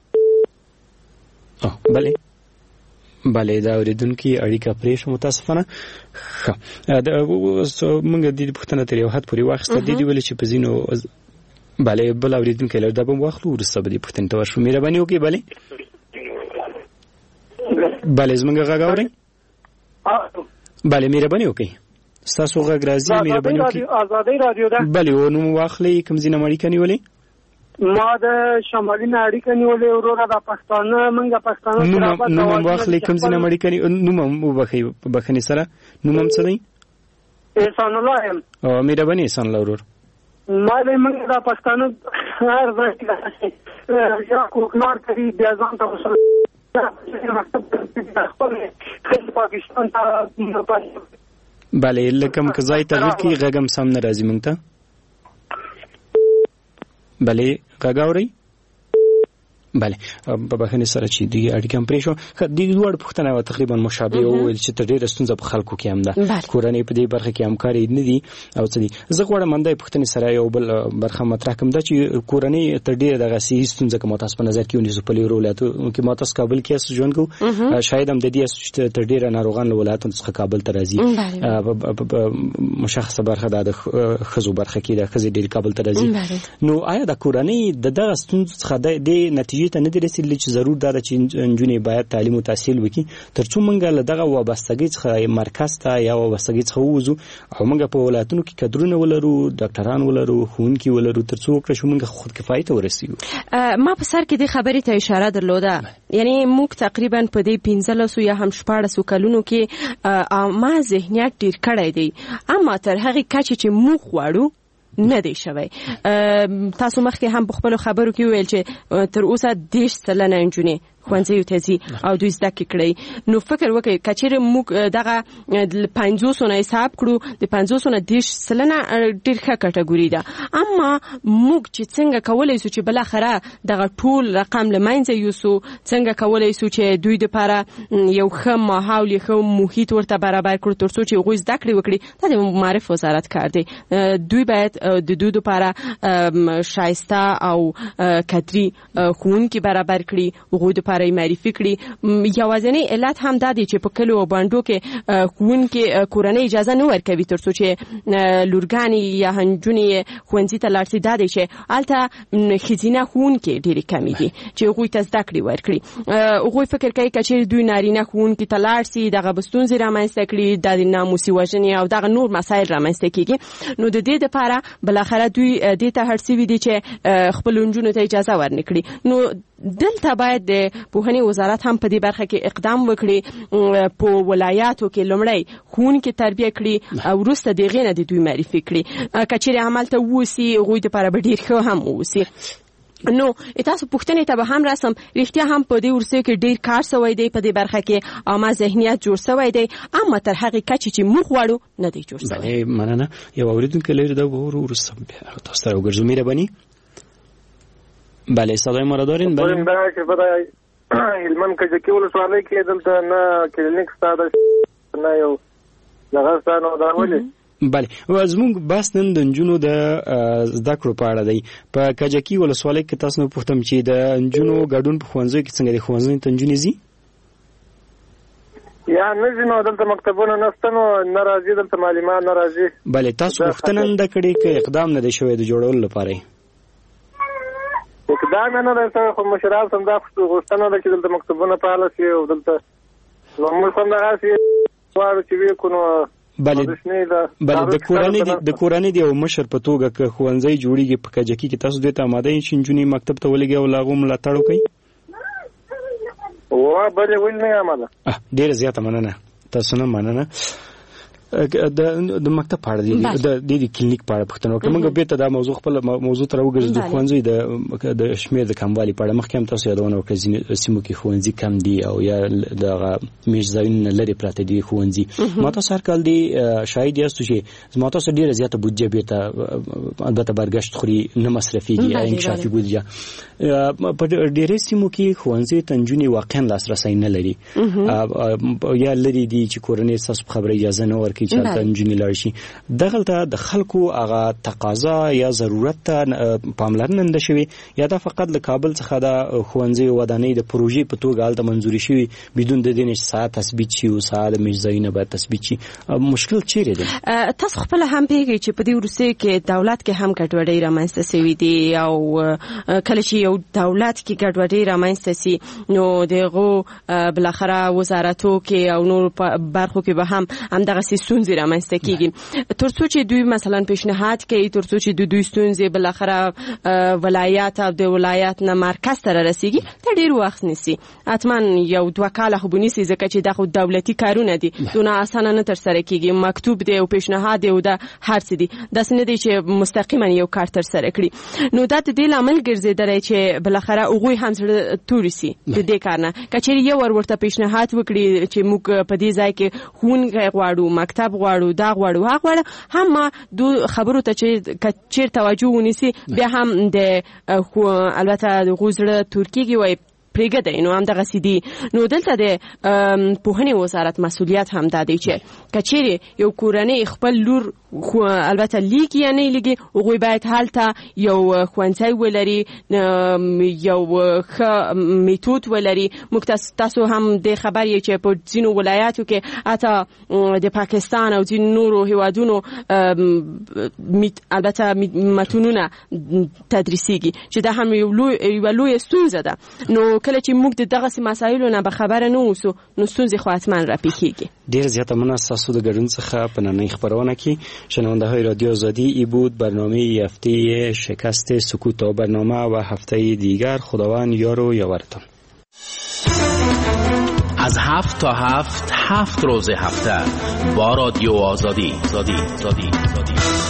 بله بله دا اوریدونکي اړیکه پرې شو متاسفانه. ښه موږ د دې پوښتنه تر یو حد پورې واخیسته. د دې ویلې چې په ځینو بله بل اوریدونکی لرو دا به م واخلو وروسته به دې پوښتنې ته ورشو. مهرباني وکړئ. بله بله زموږ غږ اورئ؟ بله مهرباني وکړئ ستاسو غږ راځي. مهرباني وکړئ. ازادۍ راډیو ده. بله و نوم واخلئ کوم ځای نه اړیکه نیولې؟ ما د شمالي نه اړیکه نیولې وروره د پښتانه منګه پښتانه نوم واخلې کوم ځای نه اړیکه نوم وبخي بخني سره نوم څه دی؟ احسان الله یم. او مهرباني احسان الله ورور. ما د منګه د پښتانه هر ځای کې یا کوکنار کوي بیا ځان ته وصل پاکستان ته بله لکم که ځای تغییر کی غږم سم نه راځي مونږ ته. بله غږ اورئ؟ بله په بخښنې سره چې دوی اړیکه هم پرې شوه. د دواړو پوښتنه وه تقریبا مشابه وویل چې تر ډېره ستونزه په خلکو کې هم ده، کورنۍ په دې برخه کې همکاري نه دي او څه دي. زه غواړم همدې پوښتنې سره یو بل برخه مطرح کړم، دا چې کورنۍ تر ډېره دغسې ستونزه که ما تاسو په نظر کې ونیسو په لیرو ولایتو کې ما تاسو کابل کې یاست ژوند کوو، شاید هم د دې چې تر ډېره ناروغان له ولایتونو څخه کابل ته راځي. مشخصه برخه دا د ښځو برخه کې د ښځې ډېرې کابل ته راځي. نو آیا د کورنۍ د دغه ستونزو څخه د نتیجې ته نه دي رسېدلي چې ضرور دا ده چې نجونې باید تعلیم او تحصیل وکړي تر څو موږ له دغه وابستګۍ څخه مرکز ته یا وابستګۍ څخه ووځو او موږ په ولایتونو کې کدرونه ولرو، ډاکټران ولرو، ښوونکي ولرو، تر څو وکړو چې موږ خودکفایي ته ورسېږو؟ ما په سر کې دې خبرې ته اشاره درلوده، یعنی موږ تقریبا په دې پنځلسو یا هم شپاړسو کلونو کې ما ذهنیت ډېر کړی دی، اما تر هغې کچې چې موږ غواړو نه دی شوی. تاسو مخکې هم په خپلو خبرو کې وویل چې تر اوسه دېرش سلنه نجونې ښوونځیو ته ځي او دوی زده کړې کړئ. نو فکر وکړئ که چېرې موږ دغه پنځوسو نه حساب کړو د پنځوسو نه دېرش سلنه ډېر ښه کټګوري ده، اما موږ چې څنګه کولی سو چې بالاخره دغه ټول رقم له منځه یوسو، څنګه کولی سو چې دوی دپاره یو ښه ماحول یې ښه محیط ورته برابر کړو تر څو چې هغوی زده کړې وکړي. دا د معرف وزارت کار دی. دوی باید د دوی دپاره ښایسته او کدري ښوونکي برابر کړي، هغوی دپاره معرفي کړي. یوازینی علت هم دا دی چې په کلیو او بانډو کې ښوونکي کورنۍ اجازه نه ورکوي تر څو چې لورګانې یا نجونې ښوونځي ته لاړ شي. دا دی چې هلته ښځینه ښوونکي ډېرې کمې دي چې هغوی ته زده کړې ورکړي. هغوی فکر کوي که چېرې دوی نارینه ښوونکي ته لاړ شي دغه به ستونزې رامنځته کړي، دا د ناموسي وژنې او دغه نور مسایل رامنځته کېږي. نو د دې دپاره بالاخره دوی دې ته هڅ شوي دي چې خپلو نجونو ته اجازه ورنه کړي. نو دلته باید د پوهنې وزارت هم په دې برخه کې اقدام وکړي، په ولایاتو کې لومړی ښوونکي تربیه کړي او وروسته د هغې نه د دوی معرفي کړي. که چېرې همالته ووسي هغوی دپاره به ډېر ښه هم واوسي. نو تاسو پوښتنې ته به هم راسم، رښتیا هم په دې وروستیو کې ډېر کار سوی دی په دې برخه کې، عامه ذهنیت جوړ سوی دی، اما تر هغې کچې چې موږ غواړو نه دی جوړ سوی. بله مننه. یو اورېدونکی لري دا وروسته تاسو ته راوګرځو. مهرباني. بله صدای ما را دارین؟ بله دا چې په هلمند کجکي ولسوالۍ کې دلته نه کلینیک شته نه یو دغه شته نو دا ولې؟ بله زموږ بحث نن د نجونو د زده کړو په اړه دی. په کجکي ولسوالۍ کې تاسو نه پوښتم چې د نجونو ګډون په ښوونځیو کې څنګه دی؟ ښوونځیو ته نجونې ځي یا نه ځي؟ نو دلته مکتبونه نشته، نو نه راځي دلته معلمان نه راځي. بله تاسو غوښتنه نه ده کړې که اقدام نه دی شوی د جوړولو لپاره؟ اقدام نه دی شوی، خو مشرانو هم دا غوښتنه ده چې دلته مکتبونه فعاله شي او دلته نو موږ هم دغسې غواړو چې ویې کړو. بله بله د کورنۍ د کورنۍ د یو مشر په توګه که ښوونځی جوړېږي په کجکي کې تاسو دوی ته آماده یئ چې نجونې مکتب ته ولېږئ او له هغو ملاتړ وکړئ؟ وا بلې ولې نه آماده. ډېره زیاته مننه. تاسو نه مننه. د د مکتب په اړه د د د کلینیک په اړه پوښتنه وکړه. موږ بیرته دا موضوع خپل موضوع ته راوګرځو د ښوونځي د د شمېر د کموالي په اړه. مخکې هم تاسو یادونه وکړه ځینې سیمو کې ښوونځي کم دي او یا دغه میش ځایونه نه لرې پراته دي ښوونځي. ما تاسو هر کال دی شاهد یاستو چې ما تاسو ډېره زیاته بودجه بیرته البته برګشت خوري، نه مصرفېږي، انکشافي بودجه. په ډېرې سیمو کې ښوونځي ته نجونې واقعا لاسرسی نه لري یا لرې دي چې کورنۍ ستاسو په خبره اجازه نه ورکوي چې هلته نجونې لاړ شي. دغلته د خلکو هغه تقاضا یا ضرورت ته پاملرنه نه ده شوې، یا دا فقط له کابل څخه د ښوونځیو ودانۍ د پروژې په توګه هلته منظوري شوي بدون د دې نه چې ساعت تثبیت شي او ساعت د میش ځایونه باید تثبیت شي. مشکل چیرې دی؟ تاسو خپله هم پوهېږئ چې په دې وروستیو کې دولت کې هم ګډوډۍ رامنځته سوي دي او کله چې یو دولت کې ګډوډۍ رامنځته سي نو د هغو بالاخره وزارتو کې او نور برخو کې به هم همدغسې ستونزې رامنځته کیږي. ترڅو چې دوی مثلا پیشنهاد کوي، ترڅو چې دوی دوی ستونزې بل اخره ولایت او د ولایت نه مرکز ته رسیږي ته ډیر وخت نیسي. حتما یو دوه کاله خو بنیسي ځکه چې د خو دولتي کارونه دي دونه اسانه نه تر سره کیږي. مکتوب دی او پیشنهاد دی او د هر څه دي، داسې نه دی چې مستقیما یو کار تر سره کړي. نو دا د دې لامل ګرځیدلی چې بل اخره هغوی هم زړه توري سي د دې کار نه. که چېرې یو ور ورته پیشنهاد وکړي چې موږ په دې ځای کې ښوونکی غواړو، مکتب غواړو، دا غواړو، هغه غواړو، هم ما دو خبرو ته چې چېر توجه ونیسي بیا هم د البته د هغوی زړه تور کېږي وایي پرېږدئ. نو همدغسې دي. نو دلته د پوهنې وزارت مسؤلیت هم دا دی چې که چېرې یو کورنۍ خپل لور البته لیږي یا نه لیږي، هغوی باید هلته یو ښوونځی ولري، یو ښه میتود ولري. موږ تاسو هم د خبر یې چې په ځینو ولایاتو کې حتی د پاکستان او ځینو نورو هیوادونو البته متونونه تدریسیږي چې دا هم یوه لویه ستونزه ده. نو کله چې موږ د دغسې مسایلو نه به خبره نه اوسو نو ستونزې خو حتما راپېښېږي. ډېر زیاته مننه ستاسو د ګډون څخه په نننۍ خپرونه کې. شنونده های رادیو آزادی، ای بود برنامه هفته شکست سکوت و برنامه و هفته دیگر. خداوند یار و یاورتان. از هفت تا هفت هفت روز هفته با رادیو آزادی. آزادی. آزادی. آزادی.